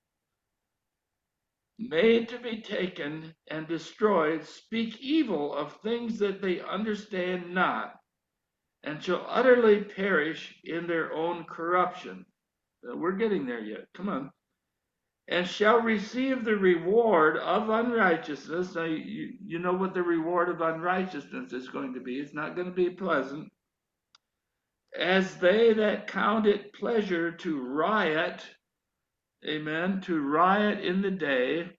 made to be taken and destroyed, speak evil of things that they understand not, and shall utterly perish in their own corruption. We're getting there yet. Come on. And shall receive the reward of unrighteousness. Now, you know what the reward of unrighteousness is going to be. It's not going to be pleasant. As they that count it pleasure to riot, amen, to riot in the day,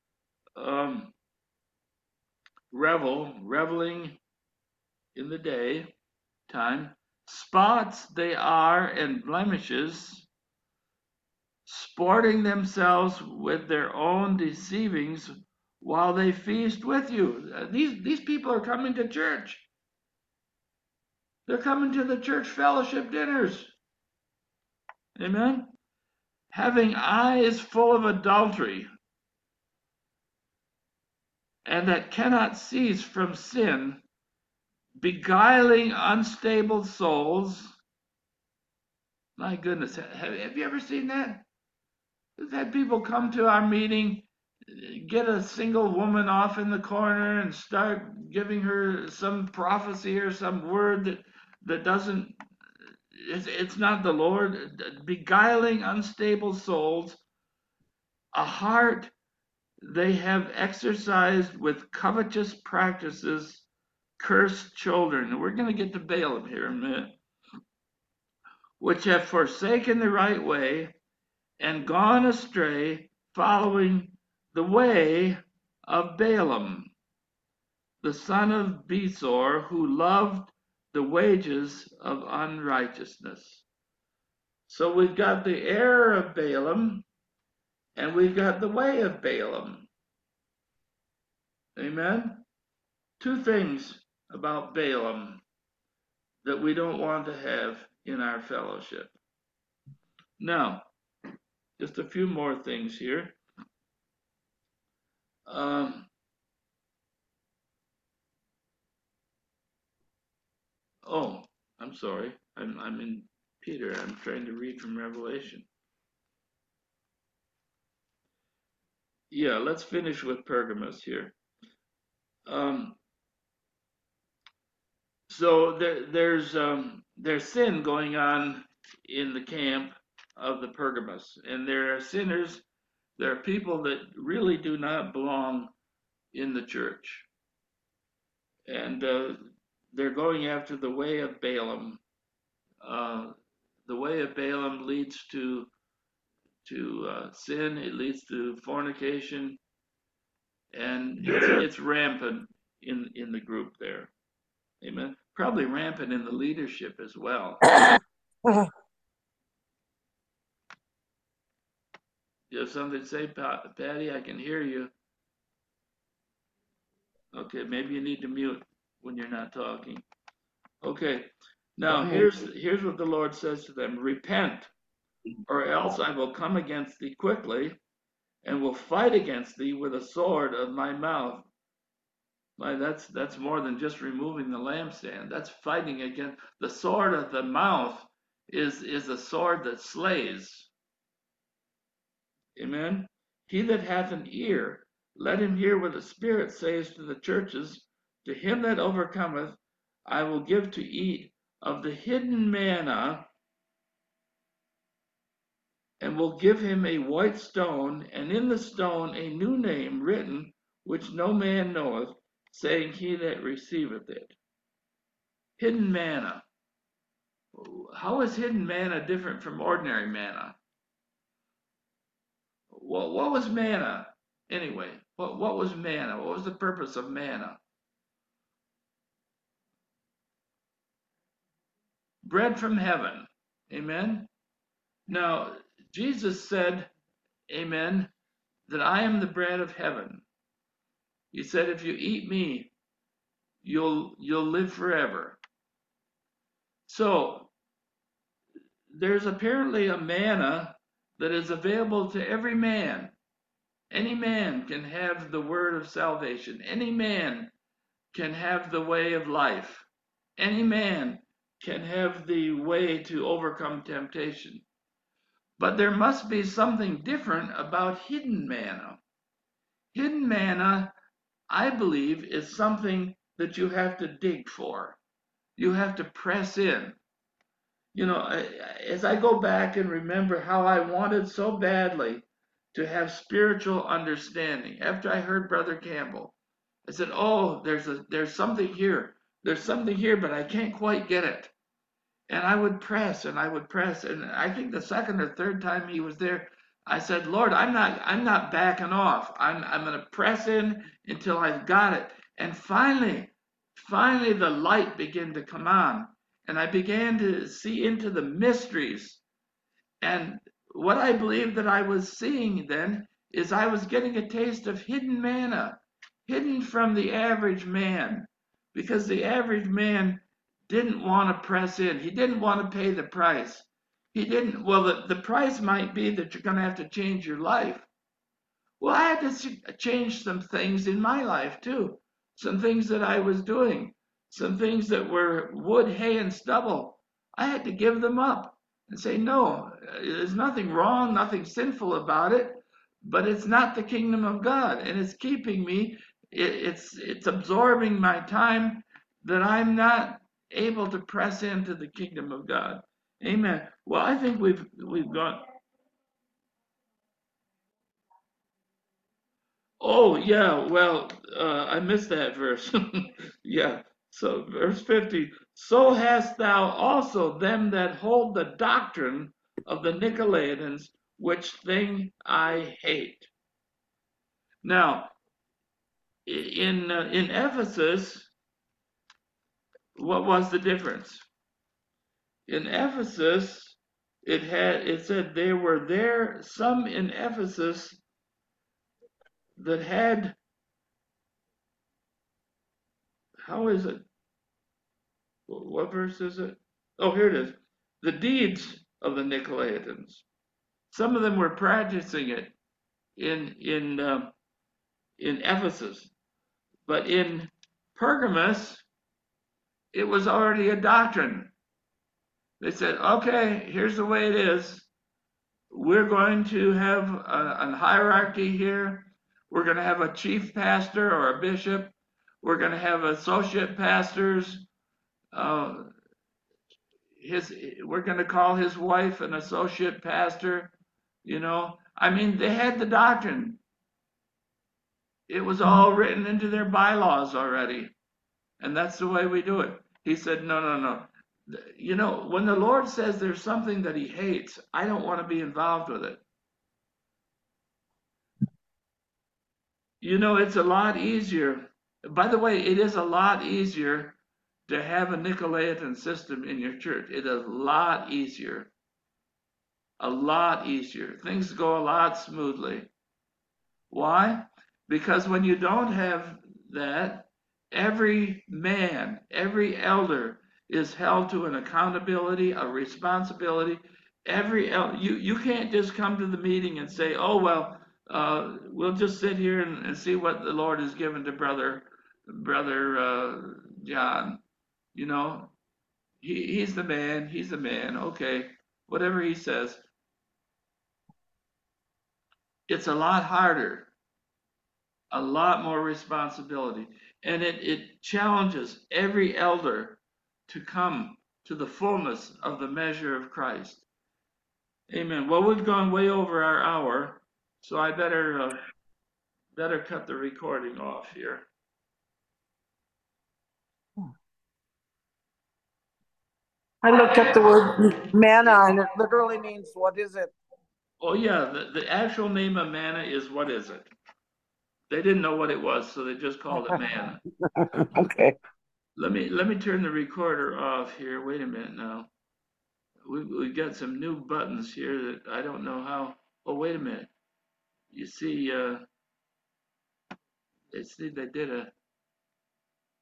reveling in the day time, spots they are and blemishes, sporting themselves with their own deceivings while they feast with you. These people are coming to church. They're coming to the church fellowship dinners. Amen. Having eyes full of adultery, and that cannot cease from sin, beguiling unstable souls. My goodness, have you ever seen that? We've had people come to our meeting, get a single woman off in the corner and start giving her some prophecy or some word that doesn't, it's not the Lord. Beguiling unstable souls, a heart they have exercised with covetous practices, cursed children. We're going to get to Balaam here in a minute. Which have forsaken the right way and gone astray, following the way of Balaam, the son of Besor, who loved the wages of unrighteousness. So we've got the error of Balaam, and we've got the way of Balaam. Amen? Two things about Balaam that we don't want to have in our fellowship. Now, just a few more things here. Oh, I'm sorry. I'm in Peter. I'm trying to read from Revelation. Yeah, let's finish with Pergamos here. So there's sin going on in the camp of the Pergamos, and there are sinners. There are people that really do not belong in the church, and they're going after the way of Balaam. the way of Balaam leads to sin. It leads to fornication, and it's rampant in the group there. Amen. Probably rampant in the leadership as well. You have something to say, Patty? I can hear you. Okay, maybe you need to mute when you're not talking. Okay, now here's what the Lord says to them: repent, or else I will come against thee quickly, and will fight against thee with a sword of my mouth. Why, that's more than just removing the lampstand. That's fighting against the sword of the mouth. Is a sword that slays. Amen. He that hath an ear, let him hear what the Spirit says to the churches. To him that overcometh, I will give to eat of the hidden manna, and will give him a white stone, and in the stone a new name written, which no man knoweth, saying, he that receiveth it. Hidden manna. How is hidden manna different from ordinary manna? Well, what was manna anyway? What was manna? What was the purpose of manna? Bread from heaven. Amen. Now, Jesus said, amen, that I am the bread of heaven. He said, if you eat me, you'll live forever. So there's apparently a manna that is available to every man. Any man can have the word of salvation. Any man can have the way of life. Any man can have the way to overcome temptation. But there must be something different about hidden manna. Hidden manna, I believe, is something that you have to dig for. You have to press in. You know, as I go back and remember how I wanted so badly to have spiritual understanding, after I heard Brother Campbell, I said, oh, there's something here. There's something here, but I can't quite get it. And I would press and I would press. And I think the second or third time he was there, I said, Lord, I'm not backing off. I'm going to press in until I've got it. And finally the light began to come on. And I began to see into the mysteries. And what I believe that I was seeing then is I was getting a taste of hidden manna, hidden from the average man, because the average man didn't want to press in. He didn't want to pay the price. He didn't, well, the price might be that you're going to have to change your life. Well, I had to change some things in my life too. Some things that I was doing, some things that were wood, hay, and stubble. I had to give them up and say, no, there's nothing wrong, nothing sinful about it, but it's not the kingdom of God, and it's keeping me, it's absorbing my time that I'm not able to press into the kingdom of God. Amen. Well, I think we've gone. Oh, yeah, well, I missed that verse. Yeah, so verse 50, so hast thou also them that hold the doctrine of the Nicolaitans, which thing I hate. Now, in Ephesus, what was the difference? In Ephesus, it said there were there some in Ephesus that had, how is it? What verse is it? Oh, here it is. The deeds of the Nicolaitans. Some of them were practicing it in Ephesus, but in Pergamos, it was already a doctrine. They said, okay, here's the way it is. We're going to have a hierarchy here. We're going to have a chief pastor or a bishop. We're going to have associate pastors. We're going to call his wife an associate pastor. You know, I mean, they had the doctrine. It was all written into their bylaws already. And that's the way we do it. He said, no, no, no. You know, when the Lord says there's something that he hates, I don't want to be involved with it. You know, it's a lot easier. By the way, it is a lot easier to have a Nicolaitan system in your church. It is a lot easier. A lot easier. Things go a lot smoothly. Why? Because when you don't have that, every man, every elder is held to an accountability, a responsibility. You can't just come to the meeting and say, "Oh well, we'll just sit here and see what the Lord has given to brother John." You know, he's the man. He's the man. Okay, whatever he says. It's a lot harder, a lot more responsibility. And it challenges every elder to come to the fullness of the measure of Christ. Amen. Well, we've gone way over our hour, so I better cut the recording off here. I looked up the word manna and it literally means, what is it? Oh yeah, the actual name of manna is what is it? They didn't know what it was, so they just called it manna. Okay. Let me turn the recorder off here. Wait a minute now. We got some new buttons here that I don't know how. Oh, wait a minute. You see, they did a